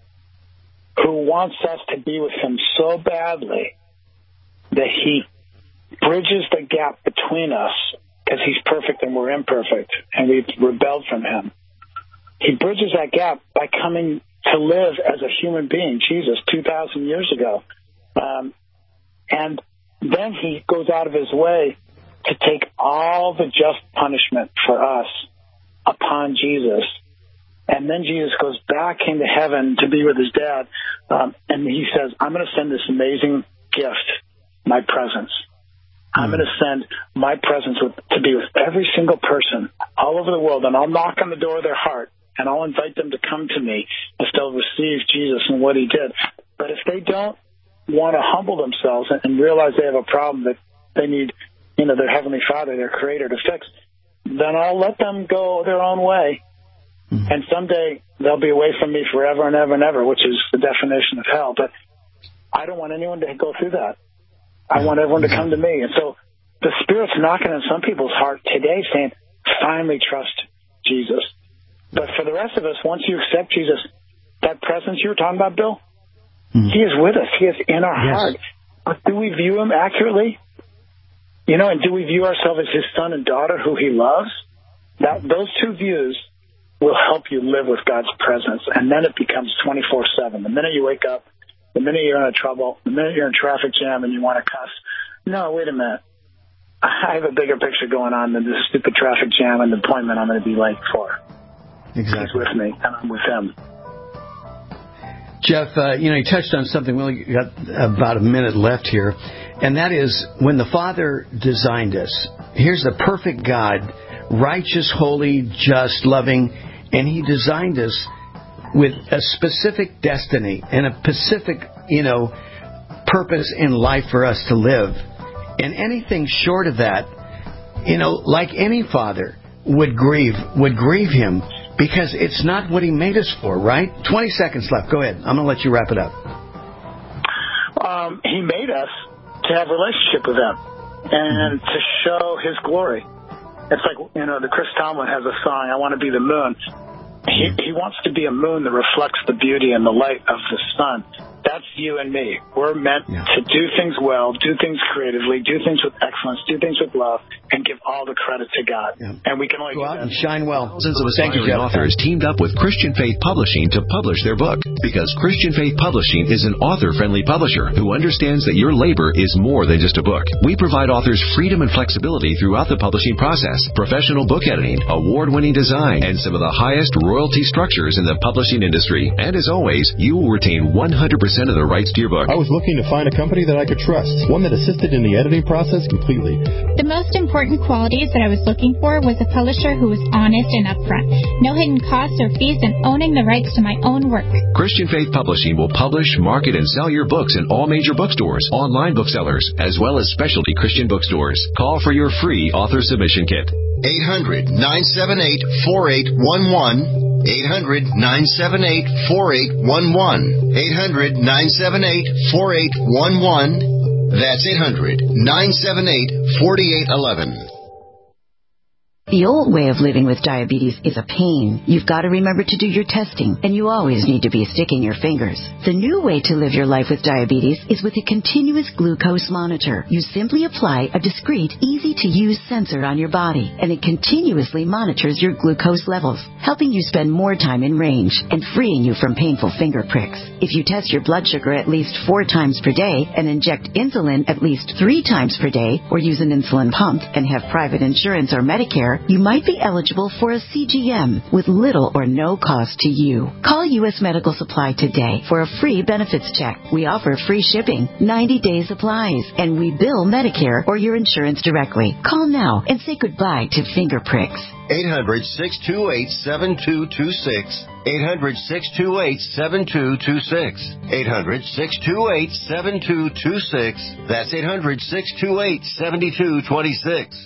who wants us to be with him so badly that he bridges the gap between us, because he's perfect and we're imperfect and we've rebelled from him. He bridges that gap by coming to live as a human being, Jesus, two thousand years ago. Um, and then he goes out of his way to take all the just punishment for us upon Jesus. And then Jesus goes back into heaven to be with his dad. Um, and he says, I'm going to send this amazing gift, my presence. I'm going to send my presence with, to be with every single person all over the world. And I'll knock on the door of their heart. And I'll invite them to come to me if they'll receive Jesus and what he did. But if they don't want to humble themselves and, and realize they have a problem that they need, you know, their Heavenly Father, their Creator, to fix, then I'll let them go their own way. Mm-hmm. And someday they'll be away from me forever and ever and ever, which is the definition of hell. But I don't want anyone to go through that. I want everyone to come to me. And so the Spirit's knocking on some people's heart today saying, finally trust Jesus. But for the rest of us, once you accept Jesus, that presence you were talking about, Bill, mm-hmm. he is with us. He is in our yes. heart. But do we view him accurately? You know, and do we view ourselves as his son and daughter who he loves? That those two views will help you live with God's presence. And then it becomes twenty-four seven. The minute you wake up, the minute you're in trouble, the minute you're in traffic jam and you want to cuss, no, wait a minute. I have a bigger picture going on than this stupid traffic jam and the appointment I'm going to be late for. Exactly. He's with me, and I'm with him. Jeff, uh, you know, you touched on something. We only got about a minute left here, and that is when the Father designed us. Here's the perfect God, righteous, holy, just, loving, and he designed us with a specific destiny and a specific, you know, purpose in life for us to live. And anything short of that, you know, like any father would grieve, would grieve him, because it's not what he made us for, right? twenty seconds left. Go ahead. I'm going to let you wrap it up. Um, he made us to have a relationship with him and mm-hmm. to show his glory. It's like, you know, the Chris Tomlin has a song, I Want to Be the Moon. He, he wants to be a moon that reflects the beauty and the light of the sun. That's you and me. We're meant yeah. to do things well, do things creatively, do things with excellence, do things with love, and give all the credit to God. Yeah. And we can only go do out that. and shine well. Thousands of aspiring authors teamed up with Christian Faith Publishing to publish their book. Because Christian Faith Publishing is an author-friendly publisher who understands that your labor is more than just a book. We provide authors freedom and flexibility throughout the publishing process, professional book editing, award-winning design, and some of the highest royalty structures in the publishing industry. And as always, you will retain one hundred percent of the rights to your book. I was looking to find a company that I could trust, one that assisted in the editing process completely. The most important qualities that I was looking for was a publisher who was honest and upfront, no hidden costs or fees, and owning the rights to my own work. Christian Faith Publishing will publish, market, and sell your books in all major bookstores, online booksellers, as well as specialty Christian bookstores. Call for your free author submission kit. eight hundred, nine seven eight, four eight one one. eight hundred, nine seven eight, four eight one one. eight hundred, nine seven eight, four eight one one. That's eight hundred, nine seven eight, four eight one one. The old way of living with diabetes is a pain. You've got to remember to do your testing, and you always need to be sticking your fingers. The new way to live your life with diabetes is with a continuous glucose monitor. You simply apply a discreet, easy-to-use sensor on your body, and it continuously monitors your glucose levels, helping you spend more time in range and freeing you from painful finger pricks. If you test your blood sugar at least four times per day and inject insulin at least three times per day, or use an insulin pump and have private insurance or Medicare, Medicare, you might be eligible for a C G M with little or no cost to you. Call U S Medical Supply today for a free benefits check. We offer free shipping, ninety-day supplies, and we bill Medicare or your insurance directly. Call now and say goodbye to finger pricks. eight hundred, six two eight, seven two two six. eight hundred, six two eight, seven two two six. eight hundred, six two eight, seven two two six. That's eight hundred, six two eight, seven two two six.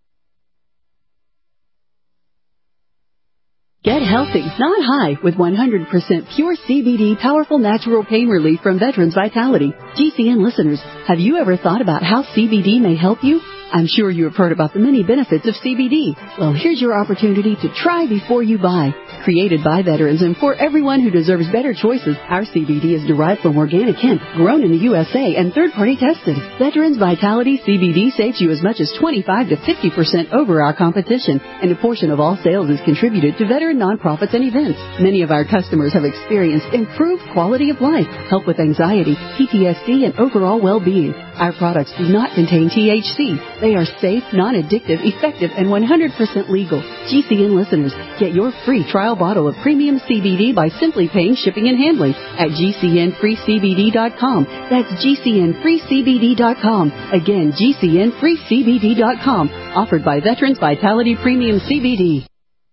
Get healthy, not high, with one hundred percent pure C B D powerful natural pain relief from Veterans Vitality. G C N listeners, have you ever thought about how C B D may help you? I'm sure you have heard about the many benefits of C B D. Well, here's your opportunity to try before you buy. Created by veterans and for everyone who deserves better choices, our C B D is derived from organic hemp, grown in the U S A, and third-party tested. Veterans Vitality C B D saves you as much as twenty-five to fifty percent over our competition, and a portion of all sales is contributed to veteran nonprofits and events. Many of our customers have experienced improved quality of life, help with anxiety, P T S D, and overall well-being. Our products do not contain T H C. They are safe, non-addictive, effective, and one hundred percent legal. G C N listeners, get your free trial bottle of premium C B D by simply paying shipping and handling at G C N free C B D dot com. That's G C N free C B D dot com. Again, G C N free C B D dot com. Offered by Veterans Vitality Premium C B D.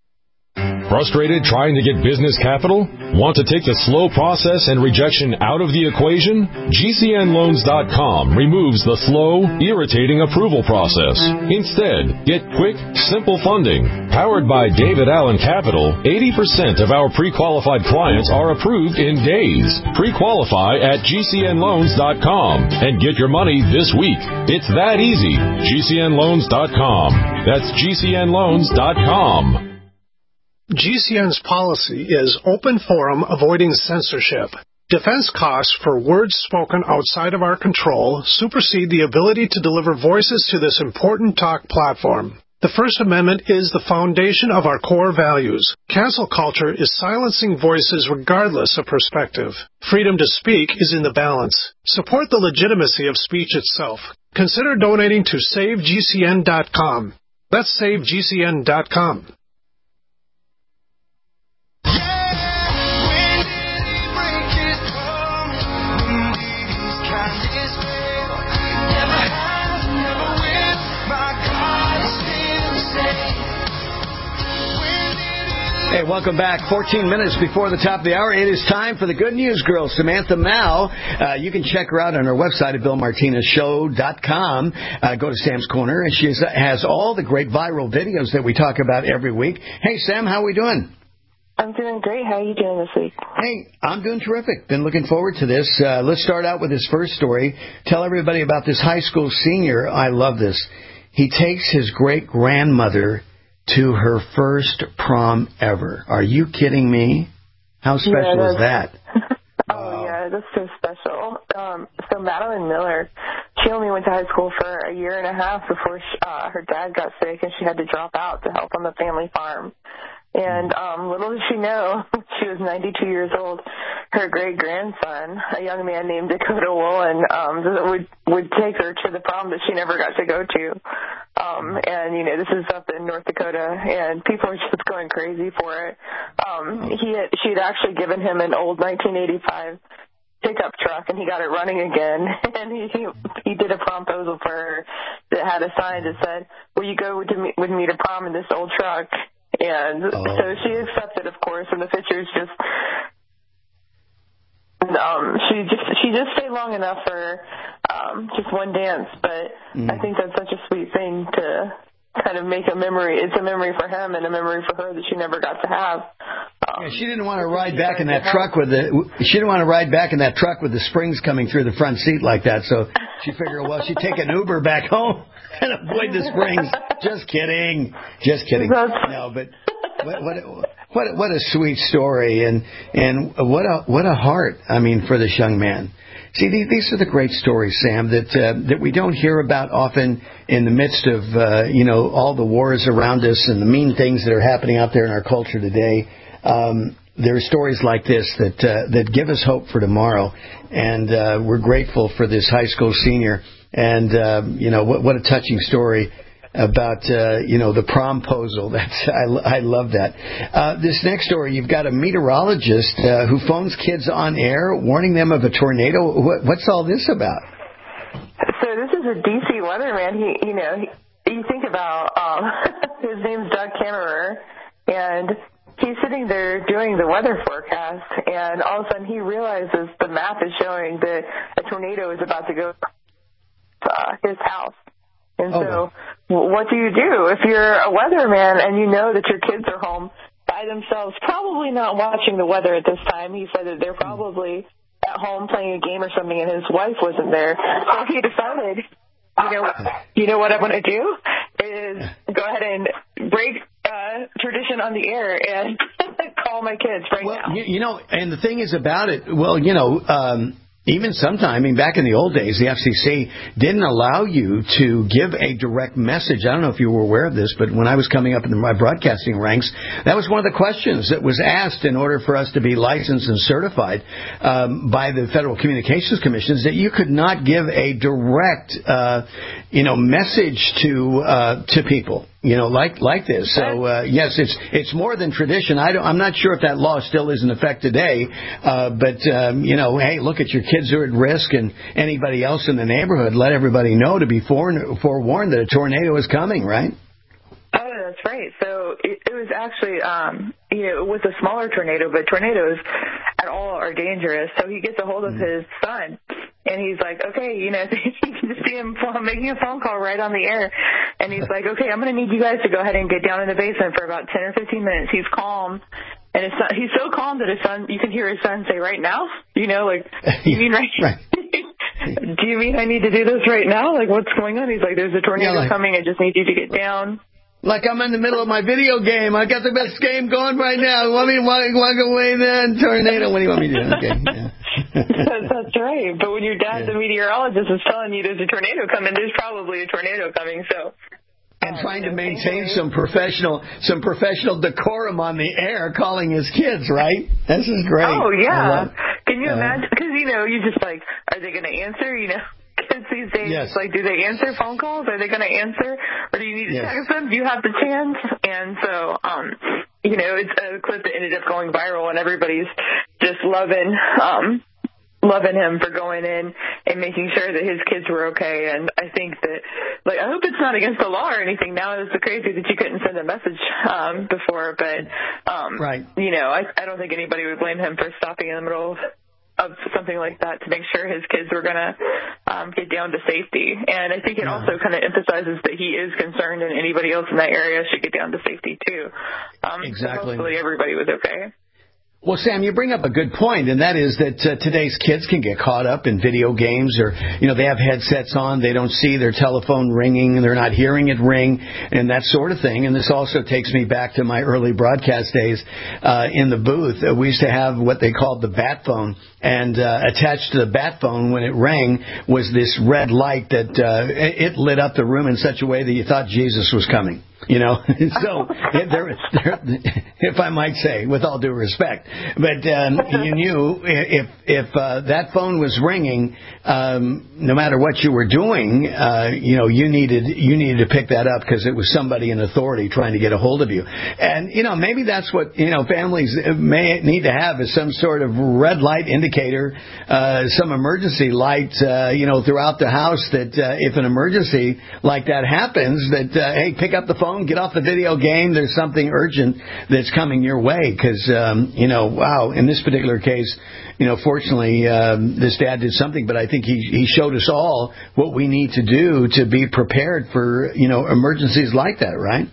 Frustrated trying to get business capital? Want to take the slow process and rejection out of the equation? G C N loans dot com removes the slow, irritating approval process. Instead, get quick, simple funding. Powered by David Allen Capital, eighty percent of our pre-qualified clients are approved in days. Pre-qualify at G C N loans dot com and get your money this week. It's that easy. G C N loans dot com. That's G C N loans dot com. G C N's policy is open forum, avoiding censorship. Defense costs for words spoken outside of our control supersede the ability to deliver voices to this important talk platform. The First Amendment is the foundation of our core values. Cancel culture is silencing voices regardless of perspective. Freedom to speak is in the balance. Support the legitimacy of speech itself. Consider donating to save G C N dot com. That's save G C N dot com. Hey, welcome back. fourteen minutes before the top of the hour. It is time for the Good News Girl, Samantha Mao. Uh, you can check her out on her website at bill martinez show dot com. Uh, go to Sam's Corner, and she has all the great viral videos that we talk about every week. Hey, Sam, how are we doing? I'm doing great. How are you doing this week? Hey, I'm doing terrific. Been looking forward to this. Uh, let's start out with this first story. Tell everybody about this high school senior. I love this. He takes his great-grandmother to her first prom ever. Are you kidding me? How special yeah, is that? Oh, wow. Yeah, that's so special. Um, so Madeline Miller, she only went to high school for a year and a half before she, uh, her dad got sick and she had to drop out to help on the family farm. And um, little did she know, she was ninety-two years old, her great-grandson, a young man named Dakota Woolen, um, would would take her to the prom that she never got to go to. Um, and, you know, this is up in North Dakota, and people are just going crazy for it. Um, he had, she had actually given him an old nineteen eighty-five pickup truck, and he got it running again. And he he, he did a promposal for her that had a sign that said, "Will you go with me, with me to prom in this old truck?" And oh. so she accepted, of course, and the pictures just, um, she just, she just stayed long enough for, um, just one dance, but mm. I think that's such a sweet thing to kind of make a memory. It's a memory for him and a memory for her that she never got to have. Um, yeah, she didn't want to ride back in that truck with the, she didn't want to ride back in that truck with the springs coming through the front seat like that, so she figured, well, she'd take an Uber back home and avoid the springs. Just kidding. Just kidding. No, but what, what, what, what a sweet story, and, and what a, what a heart, I mean, for this young man. See, these are the great stories, Sam, that uh, that we don't hear about often in the midst of, uh, you know, all the wars around us and the mean things that are happening out there in our culture today. Um, there are stories like this that uh, that give us hope for tomorrow, and uh, we're grateful for this high school senior. And, uh, you know, what, what a touching story. about uh, you know the promposal. That's I, I love that. Uh, this next story, you've got a meteorologist uh, who phones kids on air, warning them of a tornado. What, what's all this about? So this is a D C weatherman. He, you know, he, you think about um, his name's Doug Kammerer, and he's sitting there doing the weather forecast, and all of a sudden he realizes the map is showing that a tornado is about to go uh, his house. And so oh. what do you do if you're a weatherman and you know that your kids are home by themselves, probably not watching the weather at this time? He said that they're probably at home playing a game or something, and his wife wasn't there. So he decided, you know, you know what I'm going to do is go ahead and break uh, tradition on the air and call my kids right well, now. You, you know, and the thing is about it, well, you know, um, even sometime, I mean, back in the old days, the F C C didn't allow you to give a direct message. I don't know if you were aware of this, but when I was coming up in my broadcasting ranks, that was one of the questions that was asked in order for us to be licensed and certified um, by the Federal Communications Commission, that you could not give a direct, uh, you know, message to uh, to people. You know, like like this. So uh, yes, it's it's more than tradition. I don't, I'm not sure if that law still is in effect today. Uh, but um, you know, hey, look at your kids who are at risk, and anybody else in the neighborhood. Let everybody know to be fore- forewarned that a tornado is coming. Right? Oh, that's right. So it, it was actually, um, you know, it was a smaller tornado, but tornadoes at all are dangerous. So he gets a hold of mm. his son, and he's like, okay, you know, you can just see him making a phone call right on the air. And he's like, okay, I'm going to need you guys to go ahead and get down in the basement for about ten or fifteen minutes. He's calm. And his son, he's so calm that his son, you can hear his son say, right now? You know, like, you mean right, right. Do you mean I need to do this right now? Like, what's going on? He's like, there's a tornado yeah, like, coming. I just need you to get down. Like I'm in the middle of my video game. I got the best game going right now. Want me to walk, walk away then? Tornado. What do you want me to do? Okay. Yeah. that's, that's right. But when your dad, yeah. the meteorologist, is telling you there's a tornado coming, there's probably a tornado coming. So. And trying to maintain some professional, some professional decorum on the air, calling his kids, right? This is great. Oh yeah. Can you uh, imagine? Because you know, you just like, are they going to answer? You know. Kids these days, yes. like, do they answer phone calls? Are they going to answer? Or do you need to yes. text them? Do you have the chance? And so, um, you know, it's a clip that ended up going viral, and everybody's just loving, um, loving him for going in and making sure that his kids were okay. And I think that, like, I hope it's not against the law or anything. Now it's so crazy that you couldn't send a message um, before, but, um, right. you know, I, I don't think anybody would blame him for stopping in the middle of of something like that to make sure his kids were going to um, get down to safety. And I think it yeah. also kind of emphasizes that he is concerned, and anybody else in that area should get down to safety too. Um, exactly. So hopefully everybody was okay. Well, Sam, you bring up a good point, and that is that uh, today's kids can get caught up in video games, or, you know, they have headsets on, they don't see their telephone ringing, they're not hearing it ring, and that sort of thing. And this also takes me back to my early broadcast days uh, in the booth. Uh, we used to have what they called the bat phone, and uh, attached to the bat phone when it rang was this red light that uh, it lit up the room in such a way that you thought Jesus was coming. You know, so there, there, if I might say, with all due respect, but um, you knew if if uh, that phone was ringing, um, no matter what you were doing, uh, you know, you needed you needed to pick that up because it was somebody in authority trying to get a hold of you. And you know, maybe that's what you know families may need to have is some sort of red light indicator, uh, some emergency light, uh, you know, throughout the house that uh, if an emergency like that happens, that uh, hey, pick up the phone. Get off the video game. There's something urgent that's coming your way because, um, you know, wow, in this particular case, you know, fortunately, um, this dad did something, but I think he, he showed us all what we need to do to be prepared for, you know, emergencies like that, right?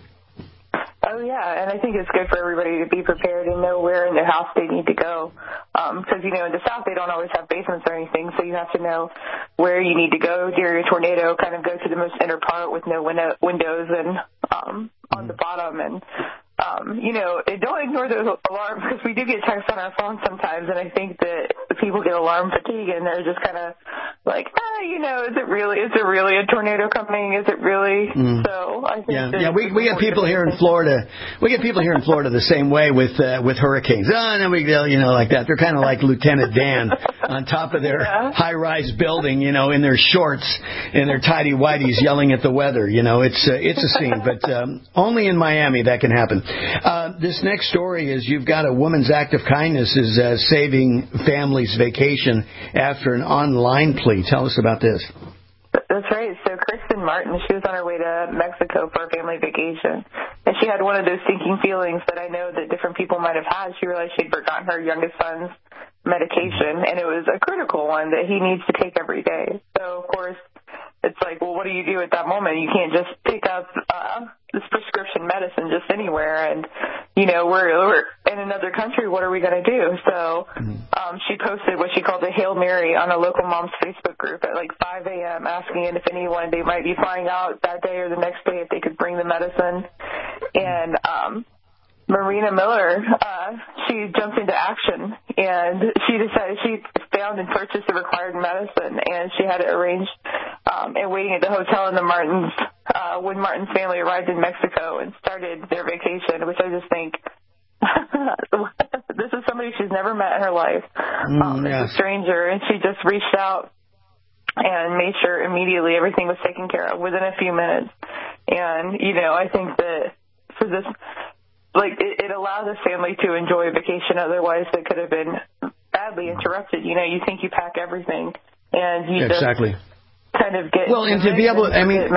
Oh, yeah, and I think it's good for everybody to be prepared and know where in their house they need to go. Because, um, you know, in the South, they don't always have basements or anything, so you have to know where you need to go during a tornado, kind of go to the most inner part with no window, windows and um, on the bottom. And, um, you know, don't ignore those alarms because we do get texts on our phones sometimes, and I think that people get alarm fatigue, and they're just kind of like, ah, you know, is it really, is it really a tornado coming? Is it really? Mm. So I think yeah, yeah. We we get people here in Florida. We get people here in Florida the same way with uh, with hurricanes. Oh, no big deal, you know, like that. They're kind of like Lieutenant Dan on top of their yeah. high-rise building, you know, in their shorts and their tighty-whities yelling at the weather. You know, it's uh, it's a scene, but um, only in Miami that can happen. Uh, this next story is you've got a woman's act of kindness is uh, saving families' vacation after an online plea. Tell us about this. That's right. So Kristen Martin, she was on her way to Mexico for a family vacation, and she had one of those sinking feelings that I know that different people might have had. She realized she'd forgotten her youngest son's medication, and it was a critical one that he needs to take every day. So, of course, it's like, well, what do you do at that moment? You can't just pick up uh, this prescription medicine just anywhere. And, you know, we're, we're in another country. What are we going to do? So um, she posted what she called a Hail Mary on a local mom's Facebook group at like five a.m. asking if anyone they might be flying out that day or the next day if they could bring the medicine. And um Marina Miller, uh, she jumped into action, and she decided she found and purchased the required medicine, and she had it arranged um, and waiting at the hotel in the Martins uh, when Martin's family arrived in Mexico and started their vacation, which I just think this is somebody she's never met in her life. Um, mm, yes. It's a stranger, and she just reached out and made sure immediately everything was taken care of within a few minutes. And, you know, I think that for this... Like, it, it allows a family to enjoy a vacation otherwise that could have been badly interrupted. You know, you think you pack everything, and you exactly. just kind of get... Well, and to be able... I mean...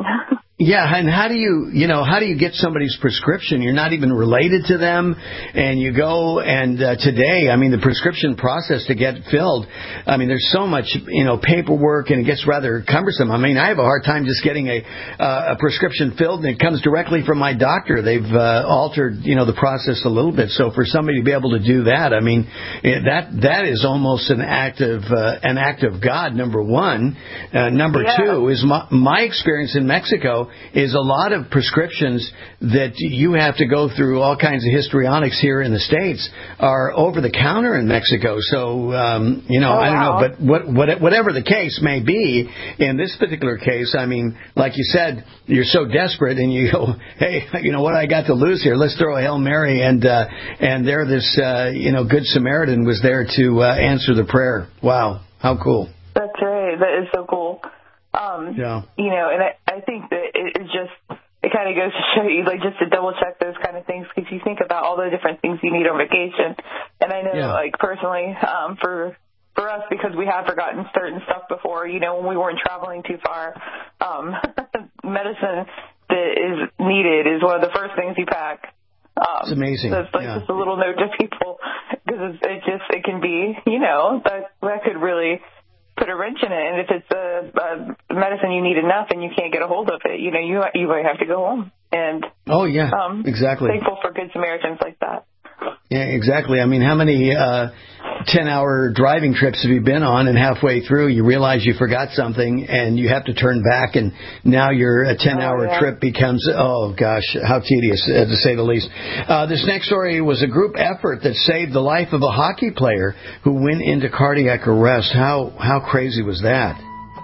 Yeah, and how do you, you know, how do you get somebody's prescription? You're not even related to them, and you go, and uh, today, I mean, the prescription process to get filled, I mean, there's so much, you know, paperwork, and it gets rather cumbersome. I mean, I have a hard time just getting a uh, a prescription filled, and it comes directly from my doctor. They've uh, altered, you know, the process a little bit. So for somebody to be able to do that, I mean, that that is almost an act of, uh, an act of God, number one. Uh, number yeah. two is my, my experience in Mexico is a lot of prescriptions that you have to go through all kinds of histrionics here in the States are over the counter in Mexico. So, um, you know, oh, I don't wow. know, but what, what, whatever the case may be, in this particular case, I mean, like you said, you're so desperate and you go, hey, you know, what I got to lose here? Let's throw a Hail Mary. And, uh, and there this, uh, you know, Good Samaritan was there to uh, answer the prayer. Wow. How cool. That's right. That is so cool. Um, yeah. You know, and I, I think that it, it just, it kind of goes to show you, like, just to double check those kind of things, because you think about all the different things you need on vacation. And I know, yeah. like, personally, um, for, for us, because we have forgotten certain stuff before, you know, when we weren't traveling too far, um, medicine that is needed is one of the first things you pack. Um, it's amazing. So it's like yeah. just a little note to people, because it just, it can be, you know, that, that could really put a wrench in it. And if it's a, a medicine you need enough and you can't get a hold of it, you know, you you might have to go home. And oh yeah, um, exactly. Thankful for Good Samaritans like that. Yeah, exactly. I mean, how many uh, ten-hour driving trips have you been on, and halfway through you realize you forgot something and you have to turn back, and now your ten-hour oh, yeah. trip becomes, oh, gosh, how tedious, uh, to say the least. Uh, this next story was a group effort that saved the life of a hockey player who went into cardiac arrest. How how crazy was that?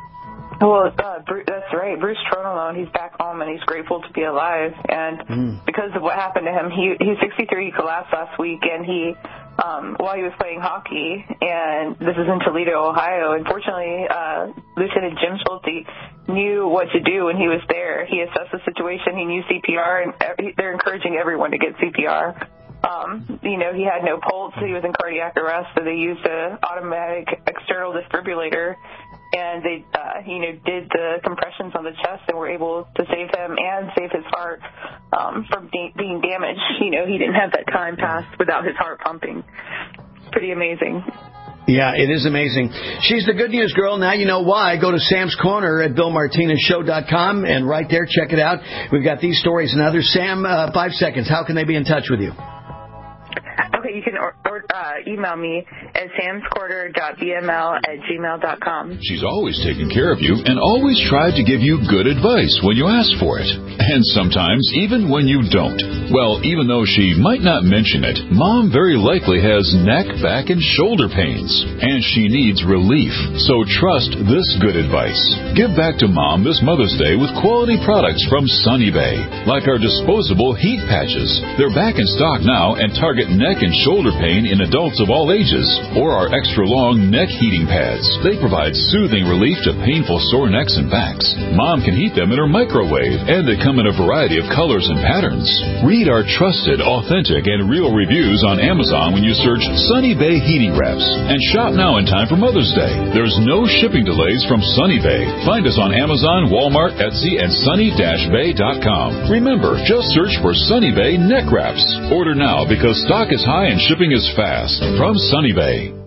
Well, uh, Bruce, that's right. Bruce Tronalone, he's back home, and he's grateful to be alive. And mm. because of what happened to him, he he's sixty-three. He collapsed last week, and he, um, while he was playing hockey, and this is in Toledo, Ohio. Unfortunately, uh, Lieutenant Jim Schulte knew what to do when he was there. He assessed the situation. He knew C P R, and they're encouraging everyone to get C P R. Um, you know, he had no pulse. He was in cardiac arrest, so they used an automatic external defibrillator. And they, uh, you know, did the compressions on the chest and were able to save him and save his heart um, from de- being damaged. You know, he didn't have that time pass without his heart pumping. It's pretty amazing. Yeah, it is amazing. She's the good news girl. Now you know why. Go to Sam's Corner at Bill Martinez Show dot com, and right there, check it out. We've got these stories and others. Sam, uh, five seconds. How can they be in touch with you? Okay, you can or, or, uh, email me at samscorder dot b m l at gmail dot com. She's always taken care of you and always tried to give you good advice when you ask for it. And sometimes even when you don't. Well, even though she might not mention it, Mom very likely has neck, back, and shoulder pains. And she needs relief. So trust this good advice. Give back to Mom this Mother's Day with quality products from Sunny Bay, like our disposable heat patches. They're back in stock now and target neck and shoulder pain in in adults of all ages. Or our extra-long neck heating pads. They provide soothing relief to painful sore necks and backs. Mom can heat them in her microwave, and they come in a variety of colors and patterns. Read our trusted, authentic, and real reviews on Amazon when you search Sunny Bay Heating Wraps. And shop now in time for Mother's Day. There's no shipping delays from Sunny Bay. Find us on Amazon, Walmart, Etsy, and sunny dash bay dot com. Remember, just search for Sunny Bay Neck Wraps. Order now because stock is high and shipping is fast. From Sunny Bay.